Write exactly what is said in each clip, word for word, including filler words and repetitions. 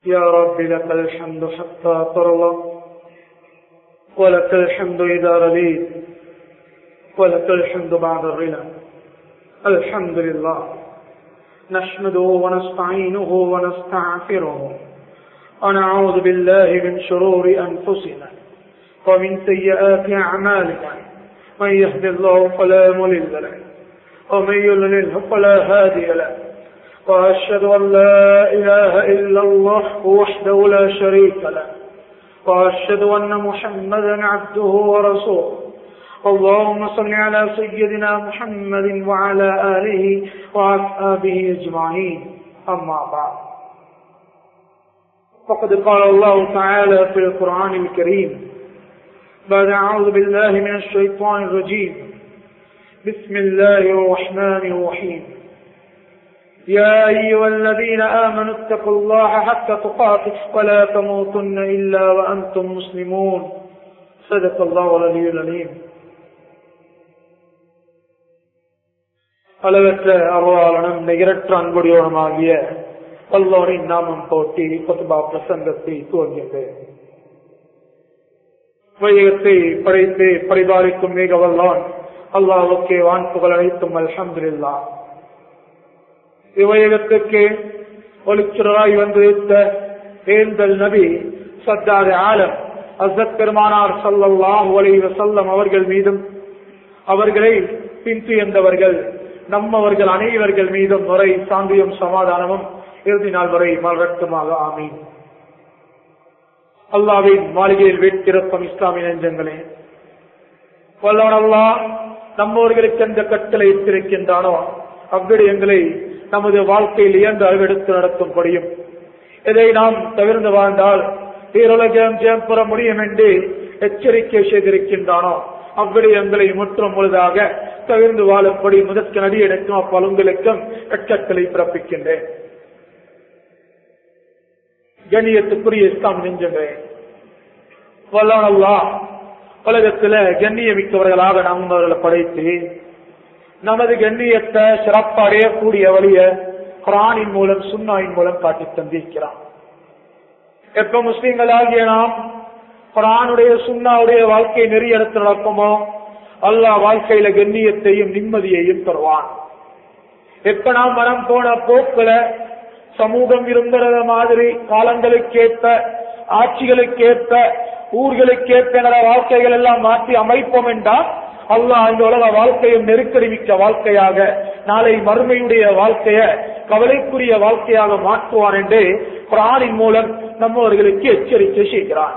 يا رب لك الحمد حتى ترضى ولك الحمد إذا رضيت ولك الحمد بعد الرضا. الحمد لله نحمده ونستعينه ونستغفره ونعوذ بالله من شرور أنفسنا ومن سيئات أعمالنا. من يهد الله فلا مضل له ومن يضلل فلا هادي له. وأشهد أن لا إله إلا الله وحده لا شريك له وأشهد أن محمدا عبده ورسوله. اللهم صل على سيدنا محمد وعلى آله وأصحابه أجمعين. أما بعد، فقد قال الله تعالى في القرآن الكريم بعد أعوذ بالله من الشيطان الرجيم بسم الله الرحمن الرحيم. يا أيها الذين آمنوا اتقوا الله حق تقاته ولا تموتن إلا وأنتم مسلمون. صدق الله العلي العليم. அளவற்ற அருளாளனும் நிகரற்ற அன்புடையவனுமாகிய அல்லாஹ்வின் நாமம் போற்றி குத்பா பிரசங்கத்தை துவங்கியது. வையகத்தை படைத்து பரிபாலிக்கும் மிக வல்லான் அல்லாஹ்வுக்கே வான்புகள் அனைத்தும் அல்ஹம்துலில்லாஹ். இவ்வையகத்துக்கு ஒளிச்சுடராய் வந்திருந்த ஏந்தல் நபி சர்தார் ஆலம் ஹஸ்ரத் பெருமானார் ஸல்லல்லாஹு அலைஹி வஸல்லம் அவர்கள் மீதும் அவர்களை பின்துயர்ந்தவர்கள் நம்மவர்கள் அனைவர்கள் மீதும் முறை சாந்தியும் சமாதானமும் இறுதி நாள் வரை மலரட்டுமாக. ஆமீன். அல்லாஹ்வின் மாளிகையில் வீட்டிருக்கும் இஸ்லாமிய நெஞ்சங்களே, வல்லவன் அல்லாஹ் நம்மவர்களுக்கு எந்த கட்டளை இட்டிருக்கின்றானோ அவ்விடயங்களை நமது வாழ்க்கையில் இயந்து அறிவெடுத்து நடத்தும்படியும், இதை நாம் தவிர்த்து வாழ்ந்தால் ஈரோலகம் ஜெயம் பெற முடியும் என்று எச்சரிக்கை செய்திருக்கின்றானோ அவ்விடயங்களை முற்றும் முழுதாக தவிர்த்து வாழும்படி முதற்கு நடிகனுக்கும் அப்பலுங்களுக்கும் கட்டளை பிறப்பிக்கின்றேன். கண்ணியத்துக்குரிய இஸ்லாம் நெஞ்சங்களே, வல்லவன் அல்லாஹ் உலகத்துல கண்ணியமிக்கவர்களாக நாம் அவர்களை படைத்து நமது கண்ணியத்தை சிறப்பு அடையக்கூடிய வழிய குர்ஆனின் மூலம் சுன்னாவின் மூலம் காட்டி தந்திருக்கிறான். எப்ப முஸ்லிம்களாகிய நாம் குர்ஆனுடைய சுன்னாவுடைய வாழ்க்கை நெறி எடுத்து நடக்குமோ அல்லாஹ் வாழ்க்கையில கண்ணியத்தையும் நிம்மதியையும் தருவான். எப்ப நாம் மனம் போன போக்குல சமூகம் விரும்புகிற மாதிரி காலங்களுக்கேற்ப ஆட்சிகளுக்கேற்ப ஊர்களுக்கேற்ப வாழ்க்கைகள் எல்லாம் மாற்றி அமைப்போம் என்றால் அல்லாஹ் இந்த உலக வாழ்க்கையும் நெருக்கடி மிக்க வாழ்க்கையாக நாளை மறுமையுடைய வாழ்க்கைய கவலைக்குரிய வாழ்க்கையாக மாற்றுவான் என்று குர்ஆனின் மூலம் நம்மவர்களுக்கு எச்சரிக்கை செய்கிறான்.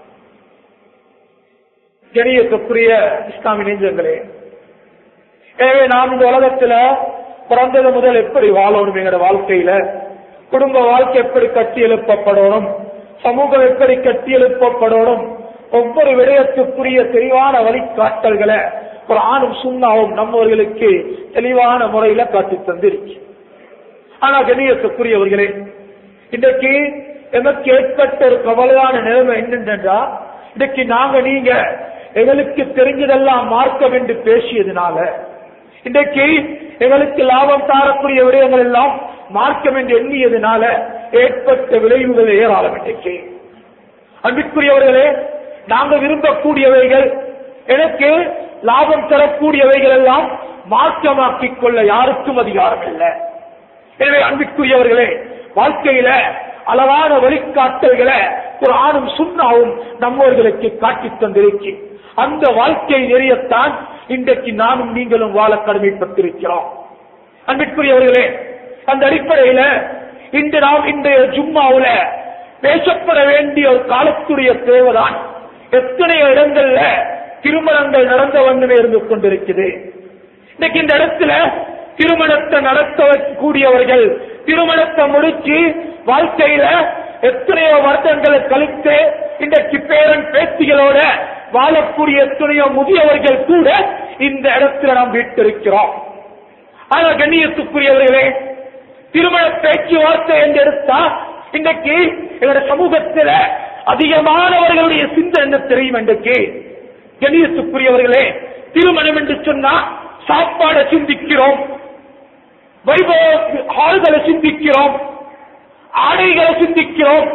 கண்ணியத்துக்குரிய இஸ்லாமிய நெஞ்சங்களே, எனவே நாம் இந்த உலகத்துல பிறந்தது முதல் எப்படி வாழணும், எங்களோட வாழ்க்கையில குடும்ப வாழ்க்கை எப்படி கட்டி எழுப்பப்படணும், சமூகம் எப்படி கட்டி எழுப்பப்படணும், ஒவ்வொரு விடயத்துக்குரிய தெளிவான வழிகாட்டல்களை குர்ஆனும் சுன்னாவும் நம்மவர்களுக்கு தெளிவான முறையில காட்டி தந்திருக்கு. ஆனா கண்ணியத்துக்குரியவர்களே, இன்றைக்கு எமக்கு ஏற்பட்ட ஒரு கவலையான நிலைமை என்னென்றா, இன்றைக்கு நாங்க நீங்க எங்களுக்கு தெரிஞ்சதெல்லாம் மார்க்கம் என்று பேசியதுனால, இன்றைக்கு எங்களுக்கு லாபம் தாரக்கூடிய விடயங்கள் எல்லாம் மார்க்கம் என்று எண்ணியதுனால ஏற்பட்ட விளைவுகள் ஏராளம். இன்றைக்கு அன்பிற்குரியவர்களே, நாங்க விரும்பக்கூடியவைகள், எனக்கு லாபம் தரக்கூடியவைகள் எல்லாம் மார்க்கமாக்கிக் கொள்ள யாருக்கும் அதிகாரம் இல்லை. எனவே அன்பிற்குரியவர்களே, வாழ்க்கையில அளவான வழிகாட்டல்களை குர்ஆனும் சுன்னாவும் நம்மவர்களுக்கு காட்டி தந்திருக்கு. அந்த வாழ்க்கை நெறியத்தான் இன்றைக்கு நானும் நீங்களும் வாழ கடமைப்பட்டிருக்கிறோம். அன்பிற்குரியவர்களே, அந்த அடிப்படையில இன்று நாம் இன்றைய ஜும்மாவுல பேசப்பட வேண்டிய ஒரு காலத்துடைய தேவைதான். எத்தனையோ இடங்கள்ல திருமணங்கள் நடந்த வண்ணமே இருந்து கொண்டிருக்குது. இன்னைக்கு இந்த இடத்துல திருமணத்தை நடத்தக்கூடியவர்கள் திருமணத்தை முடிச்சு வாழ்க்கையில எத்தனையோ வருடங்களை கழித்து இன்றைக்கு பேரன் பேத்திகளோட வாழக்கூடிய எத்தனையோ முதியவர்கள் கூட இந்த இடத்துல நாம் வீட்டிருக்கிறோம். ஆனா கண்ணியத்துக்குரியவர்களே, திருமண பேச்சுவார்த்தை என்று எடுத்தா இன்றைக்கு எங்களுடைய சமூகத்தில் அதிகமானவர்களுடைய சிந்தனை என்ன தெரியும்? இன்றைக்கு கண்ணியத்துக்குரியவர்களே, திருமணம் என்று சொன்னா சாப்பாடை சிந்திக்கிறோம், வைபவ ஹால்களை சிந்திக்கிறோம், ஆடைகளை சிந்திக்கிறோம்,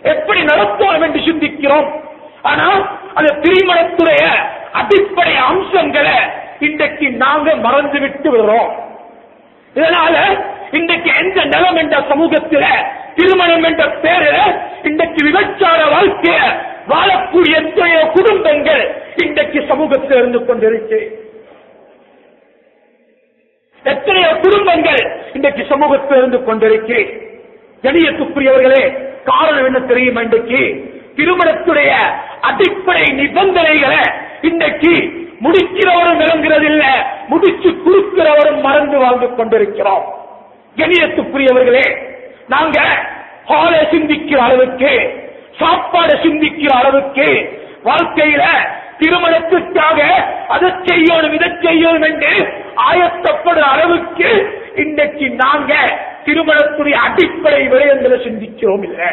எப்படி நடத்தோம் என்று சிந்திக்கிறோம். ஆனால் அந்த திருமணத்துடைய அடிப்படை அம்சங்களை இன்றைக்கு நாங்க மறந்துவிட்டு வருகிறோம். இதனால இன்றைக்கு எந்த நிலம் என்ற சமூகத்தில் திருமணம் என்ற பேரில் இன்றைக்கு விபச்சார வாழ்க்கைய வாழக்கூடிய எத்தனையோ குடும்பங்கள் இன்றைக்கு சமூகத்தில் இருந்து கொண்டிருக்கு. எத்தனையோ குடும்பங்கள் இன்றைக்கு சமூகத்தில் இருந்து கொண்டிருக்கு. கணியத்துக்குரியவர்களே, காரணம் என்ன தெரியுமா? இன்றைக்கு திருமணத்துடைய அடிப்படை நிபந்தனைகளை இன்றைக்கு முடிக்கிறவரும் விளங்குறதில்லை, முடிச்சு கொடுக்கிறவரும் மறந்து வாழ்ந்து கொண்டிருக்கிறோம். கணியத்துக்குரியவர்களே, நாங்க ஹாலை சிந்திக்கிற அளவுக்கு, சாப்பாடு சிந்திக்கிற அளவுக்கு, வாழ்க்கையில திருமணத்திற்காக அதை செய்யணும் இதை செய்யணும் என்று ஆயத்தப்படுற அளவுக்கு இன்றைக்கு நாங்க திருமணத்துடைய அடிப்படை விடயங்களை சிந்திக்கிறோம் இல்லை.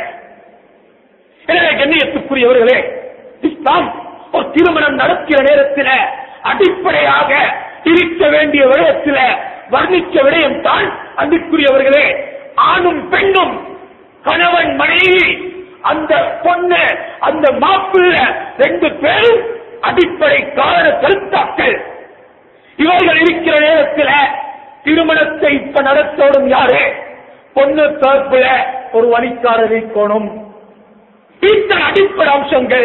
எனவே கண்ணியத்துக்குரியவர்களே, இஸ்லாம் ஒரு திருமணம் நடக்கிற நேரத்தில் அடிப்படையாக இருக்க வேண்டிய விடயத்தில் வர்ணிக்க விடயம் தான் அன்புக்குரியவர்களே, ஆணும் பெண்ணும் கணவன் மனைவி அந்த பொண்ணு அந்த மாப்பிள்ளை ரெண்டு பேரும் அடிப்படை காரண கருத்தாக்கள். இவர்கள் இருக்கிற நேரத்தில் திருமணத்தை இப்ப நடத்தோடும் யாரு? பொண்ணு தரப்புல ஒரு வழிகாரர் இருக்கணும். இத்தனை அடிப்படை அம்சங்கள்.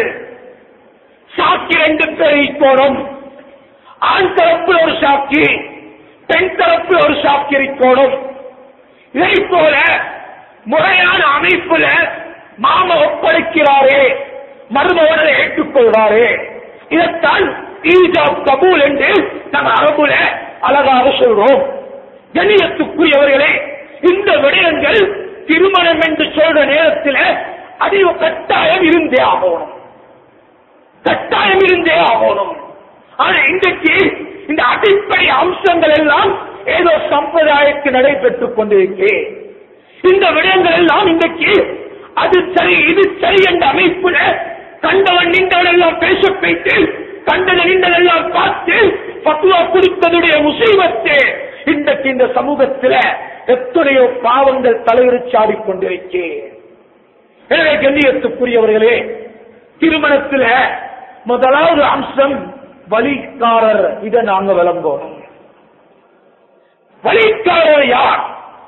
சாக்கி ரெண்டு பேர் இருக்கணும். ஆண் தரப்புல ஒரு சாக்கி, பெண் தரப்புல ஒரு சாக்கி இருக்கணும். இதை போல முறையான அமைப்புல மாம ஒப்படைக்கிறாரே, மருமகனை ஏற்றுக்கொள்வாரே, இதைத்தான் ஈஜாப் கபூல் என்று நம்ம அரபுல அழகாக சொல்றோம். கண்ணியத்துக்குரியவர்களே, இந்த விடயங்கள் திருமணம் என்று சொல்ற நேரத்தில் அதிக கட்டாயம் இருந்தே ஆகணும், கட்டாயம் இருந்தே ஆகணும். ஆனா இன்றைக்கு இந்த அடிப்படை அம்சங்கள் எல்லாம் ஏதோ சம்பிரதாயத்துக்கு நடைபெற்றுக் கொண்டிருக்கு. இந்த விடயங்கள் எல்லாம் இன்றைக்கு அது சரி இது சரி என்ற அமைப்புல கண்டவன் நின்றவன் எல்லாம் பேச வைத்து, கண்டன நின்றதெல்லாம் பார்த்து பத்துவா கொடுத்ததுடைய முசீபத்து இன்றைக்கு இந்த சமூகத்தில் எத்தனையோ பாவங்கள் தலைவிரிச்சாடிக் கொண்டிருக்கு. எனவே கண்ணியத்துக்குரியவர்களே, திருமணத்தில் முதலாவது அம்சம் வழிகாரர். இதை நாங்க விளங்கணும். வழிகாரர் யார்?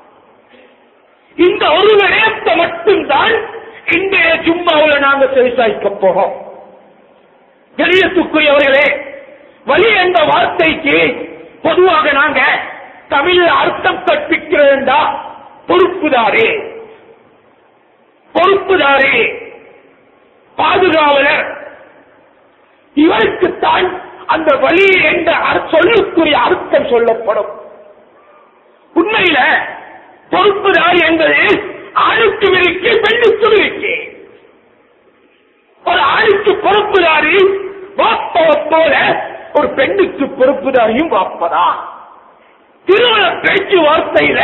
இந்த ஒரு விடயத்தை மட்டும்தான் இன்றைய ஜும்மாவில் நாங்க சரிசாய்க்க போறோம். கண்ணியத்துக்குரியவர்களே, வழி என்ற வார்த்தைக்கு பொதுவாக நாங்க தமிழ் அர்த்தம் கற்பிக்கிறதா பொறுப்புதாரே, பொறுப்புதாரே, பாதுகாவலர், இவருக்குத்தான் அந்த வழி என்ற சொல்லுக்குரிய அர்த்தம் சொல்லப்படும். உண்மையில பொறுப்புதாரி என்பது ஆணுக்கும் இருக்கு, பெண்ணுக்கும் இருக்கு. ஒரு ஆணுக்கு பொறுப்புதாரி வாப்பவை போல ஒரு பெண்ணுக்கு பொறுப்புதாரியும் வாப்பதான். திருமண பேச்சுவார்த்தையில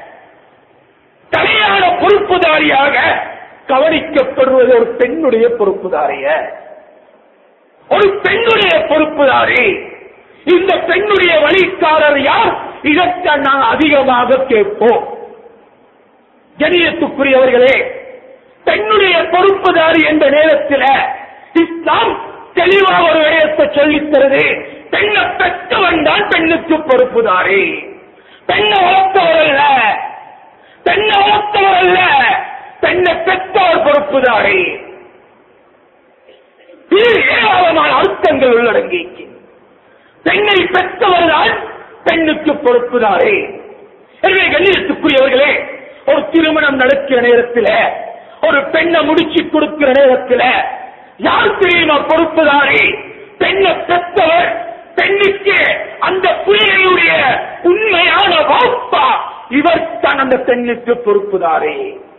தலையான பொறுப்புதாரியாக கவனிக்கப்படுவது ஒரு பெண்ணுடைய பொறுப்புதாரிய, ஒரு பெண்ணுடைய பொறுப்புதாரி. இந்த பெண்ணுடைய வழிகாரர் யார்? இதற்காக நாங்கள் அதிகமாக கேட்போம். கண்ணியத்துக்குரியவர்களே, பெண்ணுடைய பொறுப்புதாரி என்ற நேரத்தில் இஸ்லாம் தெளிவாக ஒரு விடயத்தை சொல்லித் தருது. பெண்ணை பெற்றவன் தான் பெண்ணுக்கு பொறுப்புதாரி. பெண்ணை வளர்த்தவர் அல்ல, பெண்ணை வளர்த்தவர் அல்ல, பெண்ணை பெற்றவர் பொறுப்புதாரி. இது ஏராளமான அர்த்தங்கள் உள்ளடங்கி. பெண்ணை பெற்றவர் தான் பெண்ணுக்கு பொறுப்புதாரி. எனவே கண்ணியத்துக்குரியவர்களே, ஒரு திருமணம் நடக்கிற நேரத்தில், ஒரு பெண்ணை முடிச்சு கொடுக்கிற நேரத்தில் யார் தெரியுமா பொறுப்புதாரி? பெண்ணை பெற்றவர், பெண்ணுக்கு அந்த பிள்ளையுடைய உண்மையான வாப்பா, இவர் தான் அந்த பெண்ணுக்கு பொறுப்புதாரி.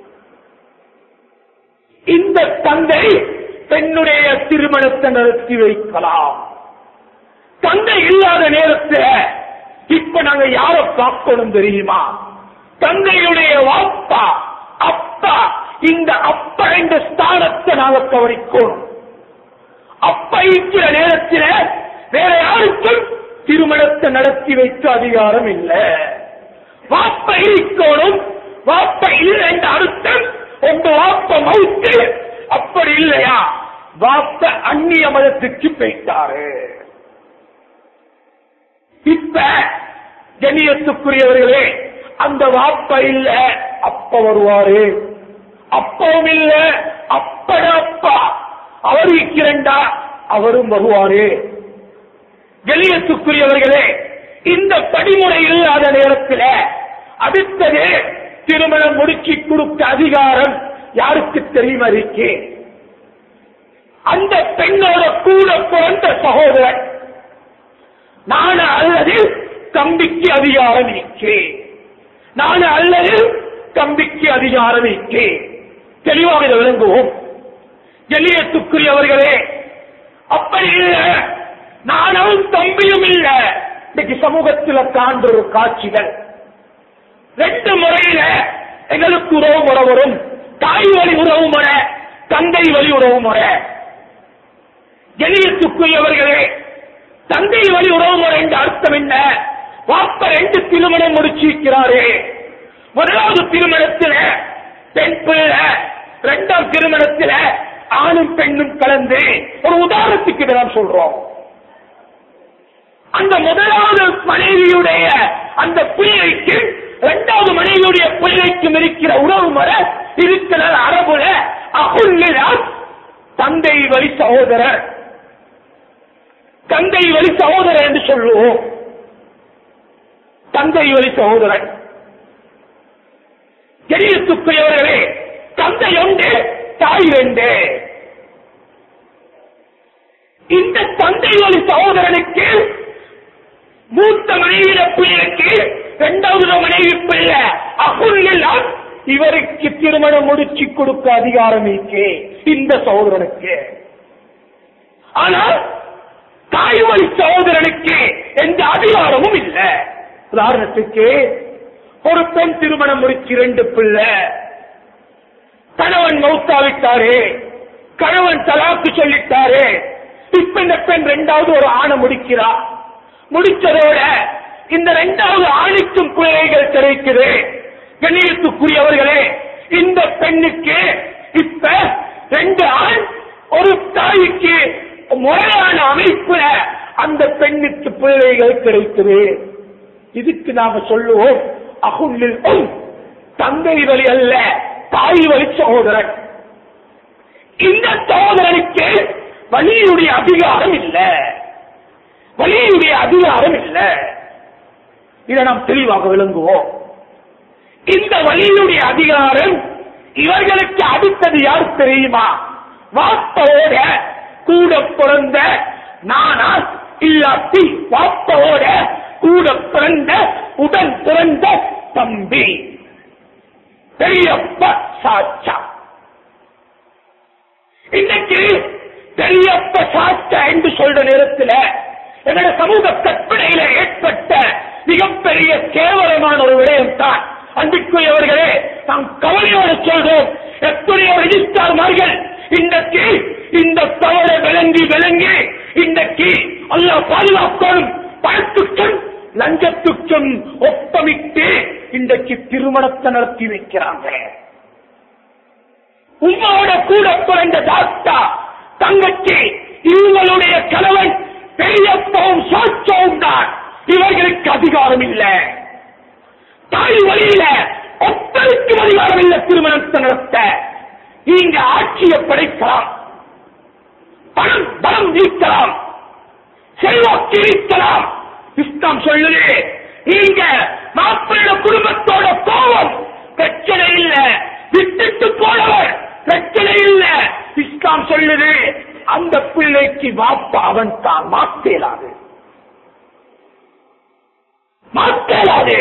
இந்த தந்தை பெண்ணுடைய திருமணத்தை நடத்தி வைக்கலாம். தந்தை இல்லாத நேரத்தில் இப்ப நாங்க யார பார்க்கணும் தெரியுமா? தந்தையுடைய வாப்பா, அப்பா. இந்த அப்பா என்ற ஸ்தானத்தை நாங்க கவனிக்கணும். அப்பா இருக்கிற நேரத்தில் வேற யாருக்கும் திருமணத்தை நடத்தி வைக்க அதிகாரம் இல்லை. வாப்பா இருக்கணும். வாப்பா இல்லை என்ற அர்த்தம் உங்க வாப்ப மவுத்து வாப்ப அந்நிய மதத்துக்கு போயிட்டாரு. இப்ப கண்ணியத்துக்குரியவர்களே, அந்த வாப்ப இல்ல அப்ப வருவாரு, அப்பவும் இல்ல அப்பட அப்பா அவர் இருக்கிறண்டா அவரும் வருவாரு. கண்ணியத்துக்குரியவர்களே, இந்த படிமுறை இல்லாத நேரத்தில் அடுத்தது திருமணம் முடிச்சு கொடுக்க அதிகாரம் யாருக்கு தெரியுமா இருக்கு? அந்த பெண்ணோட கூட பிறந்த சகோதரன். நான் அல்லது தம்பிக்கு அதிகாரம் இருக்கு, நான் அல்லது தம்பிக்கு அதிகாரம் இருக்கு. தெளிவாக இதை விளங்குவோம். கண்ணியத்துக்குரியவர்களே, அப்படி இல்ல நானும் தம்பியும் இல்ல. இன்னைக்கு சமூகத்தில் காண்ற ஒரு காட்சிகள் ரெண்டு முறையில எங்களுக்கு உறவு முறை வரும். தாய் வழி உறவு முறை, தந்தை வழி உறவு முறை. கண்ணியத்துக்குரியவர்களே, தந்தை வழி உறவு முறை என்ற அர்த்தம் என்ன? வாப்ப ரெண்டு திருமணம் முடிச்சிருக்கிறாரு. முதலாவது திருமணத்தில் பெண் பிள்ளை, இரண்டாம் திருமணத்தில் ஆணும் பெண்ணும் கலந்து. ஒரு உதாரணத்துக்கு நாம் சொல்றோம், அந்த முதலாவது மனைவியுடைய அந்த பிள்ளைக்கு இரண்டாவது மனைவியுடைய பிள்ளைக்கும் இருக்கிற உறவு முறை இருக்கிற அரபுல அகுல்லிலா தந்தை வழி சகோதரர், தந்தை வழி சகோதரர் என்று சொல்லுவோம். தந்தை வழி சகோதரன். கண்ணியத்துக்குரியவர்களே, தந்தை ஒன்று தாய் ரெண்டு. இந்த தந்தை வழி சகோதரனுக்கு மூத்த மனைவியிட பிள்ளைக்கு இரண்டாவது மனைவி பிள்ளை அகுல்லிலா இவருக்கு திருமணம் முடிச்சு கொடுக்க அதிகாரம் இருக்கு இந்த சகோதரனுக்கு. ஆனால் தாய் வழி சகோதரனுக்கு எந்த அதிகாரமும் இல்லை. உதாரணத்துக்கு ஒரு பெண் திருமணம் முடிச்சு ரெண்டு பிள்ளை, கணவன் மௌத்தாவிட்டாரு, கணவன் தலாக்கு சொல்லிட்டாரு. இப்ப இந்த பெண் இரண்டாவது ஒரு ஆணை முடிக்கிறார். முடிச்சதோட இந்த இரண்டாவது ஆணுக்கும் பிள்ளைகள் கிடைக்குது. கண்ணியத்துக்குரியவர்களே, இந்த பெண்ணுக்கு இப்ப ரெண்டு ஆண் ஒரு தாய்க்கு முறையான அமைப்புல அந்த பெண்ணுக்கு பிள்ளைகள் கிடைக்குது. இதுக்கு நாம சொல்லுவோம் அகுல்லில் உம், தந்தை வழி அல்ல தாய் வழி சகோதரன். இந்த சகோதரனுக்கு வலியுடைய அதிகாரம் இல்லை, வலியுடைய அதிகாரம் இல்லை. இதை நாம் தெளிவாக விளங்குவோம். இந்த வலியுடைய அதிகாரம் இவர்களுக்கு அடுத்தது யார் தெரியுமா? வாப்பவோட கூட பிறந்த நானா இல்லாட்டி வாப்பவோட கூட பிறந்த உடன் பிறந்த தம்பி, பெரியப்ப சாச்சா. இன்னைக்கு பெரியப்ப சாச்சா என்று சொல்ற நேரத்தில் எங்களுடைய சமூக கற்பனையில ஏற்பட்ட மிகப்பெரிய கேவலமான ஒரு விடயம் தான். அன்பிற்குரியவர்களே, நாம் கவலையோடு சொல்றோம், எத்தனையோ ரெஜிஸ்டார்மார்கள் இன்றைக்கு இந்த தவறை விளங்கி விளங்கி இன்றைக்கு அல்லாஹ் பாதுகாக்கணும் பணத்துக்கும் லஞ்சத்துக்கும் ஒப்பமிட்டு இன்றைக்கு திருமணத்தை நடத்தி வைக்கிறாங்க. உங்களோட கூட பிறந்த தாத்தா தங்கச்சி இவங்களுடைய கணவன் பெரியப்பவும் சாட்சவும் தான். இவர்களுக்கு அதிகாரம் இல்லை. தாய் வழியில ஒத்தருக்கு அதிகாரம் இல்லை திருமணத்தை நடத்த. நீங்க ஆட்சியை படைக்கலாம், பணம் பலம் நீக்கலாம், செல்வாக்கு நீக்கலாம். இஸ்லாம் சொல்லுது, நீங்க மாப்பிள்ள குடும்பத்தோட கோபம் பிரச்சனை இல்லை, விட்டுட்டு போனவர் பிரச்சனை இல்லை. இஸ்லாம் சொல்லுது, அந்த பிள்ளைக்கு வாப்பா அவன் தான். மாத்தேலாது, மாத்தேலாது.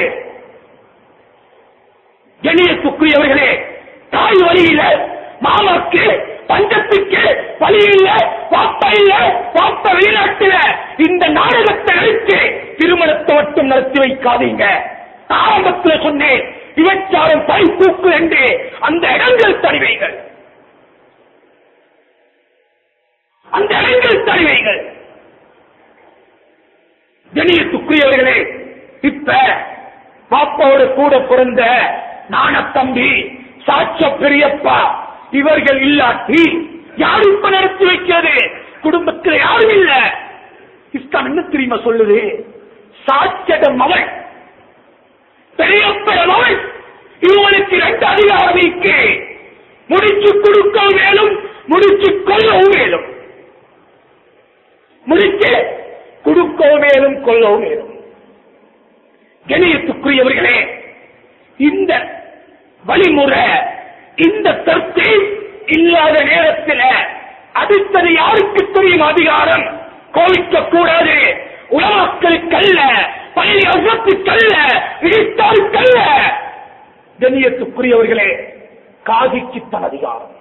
கண்ணியத்துக்குரியவர்களே, தாய் வழியில மாமாக்கு பஞ்சத்துக்கு வழி இல்ல, வாப்பா இல்ல, வாப்பா வெளிநாட்டுல இந்த நாடகத்தை நினைத்து திருமணத்தை மட்டும் நடத்தி வைக்காதீங்க. ஆரம்பத்தில் சொன்னேன், விபச்சாரம் பை கூப்பு என்று அந்த இடங்கள் தனிவைகள், அந்த இடங்கள் தனிவைகள். கண்ணியத்துக்குரியவர்களே, இப்ப பாப்பாவோட கூட பிறந்த நான தம்பி சாட்ச பெரியப்பா இவர்கள் இல்லாட்டி யாரு இப்ப நடத்தி வைக்கிறது? குடும்பத்தில் யாரும் இல்ல. இஸ்லாம் என்ன தெரியுமா சொல்லுது? சாட்சியட மகன், பெரியப்பட மகன், இவனுக்கு இரண்டு அதிகாரம் இருக்கு. முடிச்சு கொடுக்கவும் மேலும் முடிச்சு கொள்ளவும் மேலும். முடிச்சு கொடுக்கவும் மேலும் கொள்ளவும் மேலும். கணியத்துக்குரியவர்களே, இந்த வழிமுறை, இந்த தர்த்தி இல்லாத நேரத்தில் அடுத்தது யாருக்கு தெரியும் அதிகாரம்? கோவிக்க கூடாது. உலமாக்களுக்கல்ல, பள்ளி அசத்துக்கல்ல, இடித்தாருக்கல்ல. கண்ணியத்துக்குரியவர்களே, காதிக்குத்தான் அதிகாரம்.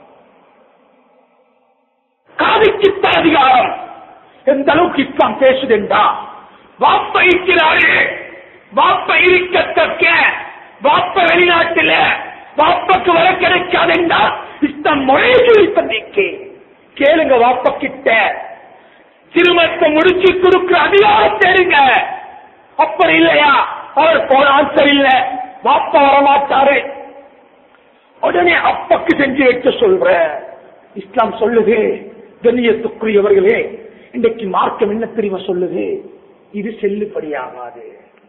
காதிக்குத்தான் அதிகாரம். எந்த அளவுக்கு இஸ்லாம் பேசுதென்றா, வாப்ப இருக்கிறாரு, வாப்ப இருக்கத்தக்க, வாப்ப வெளிநாட்டில் வாப்பக்கு வர கிடைக்காதென்றா இஸ்லாம் முறையை சொல்லி கேளுங்க. வாப்ப கிட்ட திருமணத்தை முடிச்சு கொடுக்கிற அதிகாரம் தேடுங்க. அப்படி இல்லையா, அவர் போன ஆன்சர் இல்ல, வாப்பா வரமாட்டாரு, உடனே அப்பக்கு செஞ்சு வைக்க சொல்ற. இஸ்லாம் சொல்லுது, கண்ணியத்துக்குரியவர்களே, இன்றைக்கு மார்க்கம் என்ன தெரியுமா சொல்லுது? இது செல்லுபடியாகாது.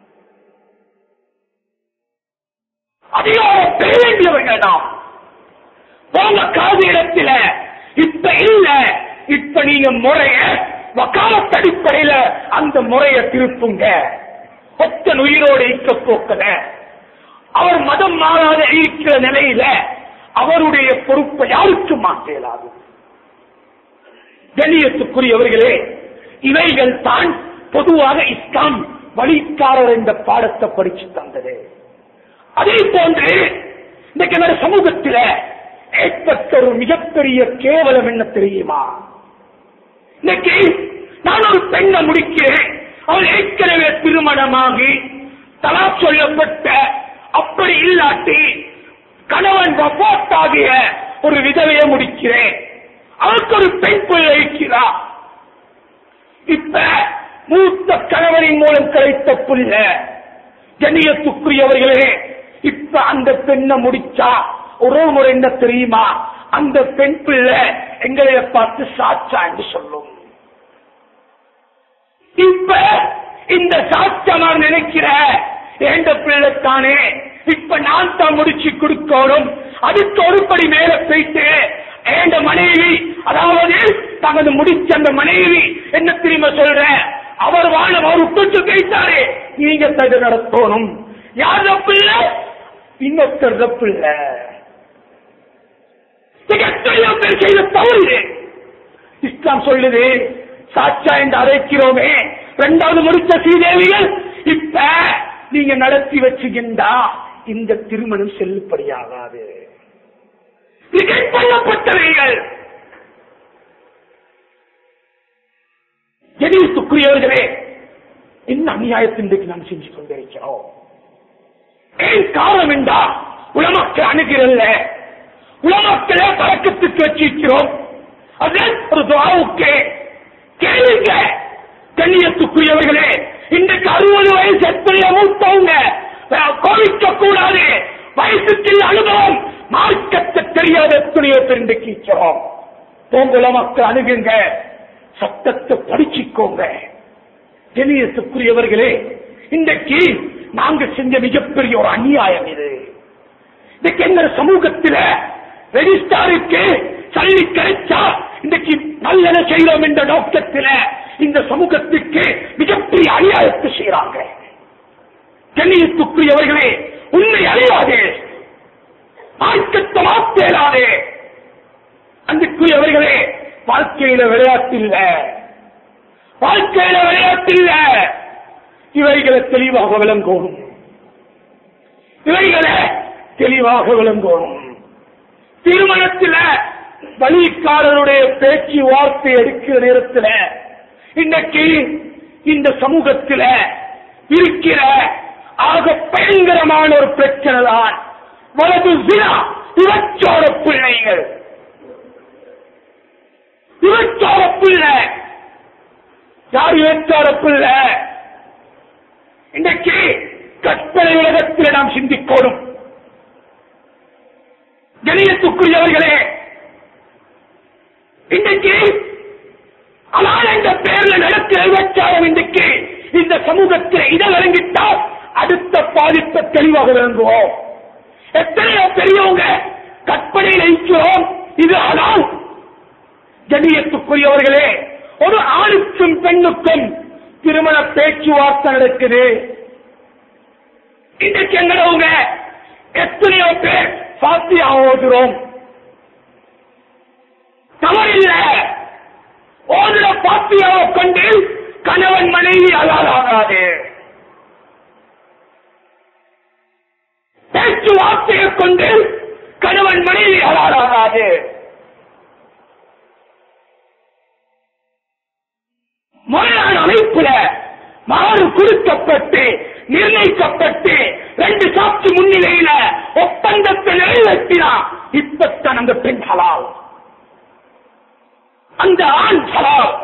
அதிகாரம் பெற வேண்டியவர்கள் நாம். போங்க காது இடத்துல இப்ப இல்ல, இப்ப நீங்க முறைய வக்காலத்து அடிப்படையில அந்த முறையை திருப்புங்க. ஒத்தன் உயிரோடு இருக்க போக்கல, அவர் மதம் மாறாத இருக்கிற நிலையில அவருடைய பொறுப்பை யாருக்கு மாற்றலாது? கண்ணியத்துக்குரியவர்களே, இவைகள் தான் பொதுவாக இஸ்லாம் வழிகாரர் என்ற பாடத்தை படிச்சு தந்தது. அதே போன்று இன்றைக்கு நம்ம சமூகத்தில் ஏற்பட்ட ஒரு மிகப்பெரிய கேவலம் என்ன தெரியுமா? இன்னைக்கு நான் ஒரு பெண்ணை முடிக்கிறேன், அவள் ஏற்கனவே திருமணமாகி தலா சொல்லப்பட்ட, அப்படி இல்லாட்டி கணவன் வஃபாத் ஆகிய ஒரு விதவையை முடிக்கிறேன், அவருக்கு ஒரு பெண் பிள்ளை இருக்கிறார். இப்ப மூத்த கணவனின் மூலம் கிடைத்த பிள்ளை. கண்ணியத்துக்குரியவர்களே, இப்ப அந்த பெண்ணை முடிச்சா ஒரு முறை என்ன தெரியுமா? அந்த பெண் பிள்ளை எங்களை பார்த்து சாட்சா என்று சொல்லும். இப்ப இந்த சாட்சா நான் நினைக்கிற எந்த பிள்ளைத்தானே, இப்ப நான் தான் முடிச்சு கொடுக்கணும். அதுக்கு ஒருபடி மேல போயிட்டு எந்த மனைவி, அதாவது தனது முடிச்ச அந்த மனைவி என்ன தெரியுமா சொல்ற? அவர் வாழ அவர் விட்டு போயிட்டாரு, நீங்க தது நடத்தணும். யார் தப்பில்லை? இன்னொருத்தர் தப்பில்லை. செய்த தவறு. இஸ்லாம் சொல்லுது, சாட்சா என்று அழைக்கிறோமே இரண்டாவது முடிச்ச ஸ்ரீதேவிகள், இப்ப நீங்க நடத்தி வச்சுகின்றா இந்த திருமணம் செல்லுபடியாகாது. பண்ணப்பட்டவைகள். கண்ணியத்துக்குரியவர்களே, என்ன அநியாயத்தின் நாம் செஞ்சு கொண்டிருக்கிறோம்? ஏன் காரணம் என்றா உலமக்கள் அணுகிறல்ல, உலமக்களே பழக்கத்துக்கு வச்சிருக்கிறோம். அது ஒரு துஆவுக்கு கேளுங்க. கண்ணியத்துக்குரியவர்களே, இன்றைக்கு அறுபது வயசு எத்தனையோ மூத்தவங்க கோவிக்க கூடாது, வயசுக்கு அனுபவம் மார்க்கத்தை தெரியாத எத்தனையோ பேர் இன்றைக்கு இருக்கிறோம். போங்குல மக்கள் அணுகுங்க, சட்டத்தை படிச்சுக்கோங்க. கண்ணியத்துக்குரியவர்களே, இன்றைக்கு நாங்க செஞ்ச மிகப்பெரிய ஒரு அநியாயம் இது. இன்னைக்கு எங்க சமூகத்தில் ரெஜிஸ்டாருக்கு சல்லி கிடைச்சா இன்றைக்கு நல்ல செய்யறோம் என்ற நோக்கத்தில் இந்த சமூகத்துக்கு மிகப்பெரிய அநியாயத்தை செய்யறாங்க. கண்ணியத்துக்குரியவர்களே, உண்மை அறியாதே, மார்க்கத்தை மாற்றேலாதே. அன்புக்குரியவர்களே, வாழ்க்கையில விளையாட்டு இல்ல, வாழ்க்கையில விளையாட்டு இல்ல. இவைகளை தெளிவாக விளங்கணும், இவைகளை தெளிவாக விளங்கணும். திருமணத்தில் வழிகாரருடைய பேச்சு வார்த்தை எடுக்கிற நேரத்தில் இன்னைக்கு இந்த சமூகத்தில் இருக்கிற ஆக பயங்கரமான ஒரு பிரச்சனை தான் வலது வினா, விபச்சார பிள்ளைகள். விபச்சார பிள்ளை யார்? விபச்சார பிள்ளை. இன்றைக்கு கற்பனை உலகத்தில் நாம் சிந்திக்கணும். கணியத்துக்குரியவர்களே, இன்றைக்கு ஆனால் என்ற பெயர்ல நடக்கிற விபச்சாரம் இன்றைக்கு இந்த சமூகத்தில் இதை விளங்கிட்டால் அடுத்த பாதிப்பை தெளிவாக விளங்குவோம். எத்தனையோ பெரியவங்க கற்பனையில் இருக்கிறோம் இது. ஆனால் கண்ணியத்துக்குரியவர்களே, ஒரு ஆணுக்கும் பெண்ணுக்கும் திருமண பேச்சுவார்த்தை நடக்குது. இன்றைக்கு எங்களவங்க எத்தனையோ பேர் சாத்தியா ஓதுறோம். தவறில்லை, ஓதுற பாத்தியாவை கொண்டு கணவன் மனைவி அலாலாகாது. பேச்சுவார்த்தையை கொண்டு கணவன் மனைவி அலாலாகாது. முறையான அமைப்புல மாறு கொடுக்கப்பட்டு நிர்ணயிக்கப்பட்டு ரெண்டு சாட்சி முன்னிலையில ஒப்பந்தத்தை நிறைவேற்றினா இப்பத்தான் அந்த பெண் ஹலால், அந்த ஆண் ஹலால்.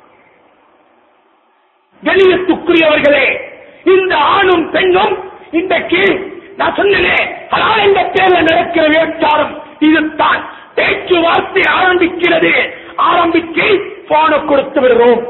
கண்ணியத்துக்குரியவர்களே, இந்த ஆணும் பெண்ணும் இன்றைக்கு நான் சொன்னேன் ஹலால் என்ற பேர்ல நடக்கிற விபச்சாரம் இதுதான். பேச்சுவார்த்தை ஆரம்பிக்கிறது, ஆரம்பிச்சு போனை கொடுத்து விடுறோம்,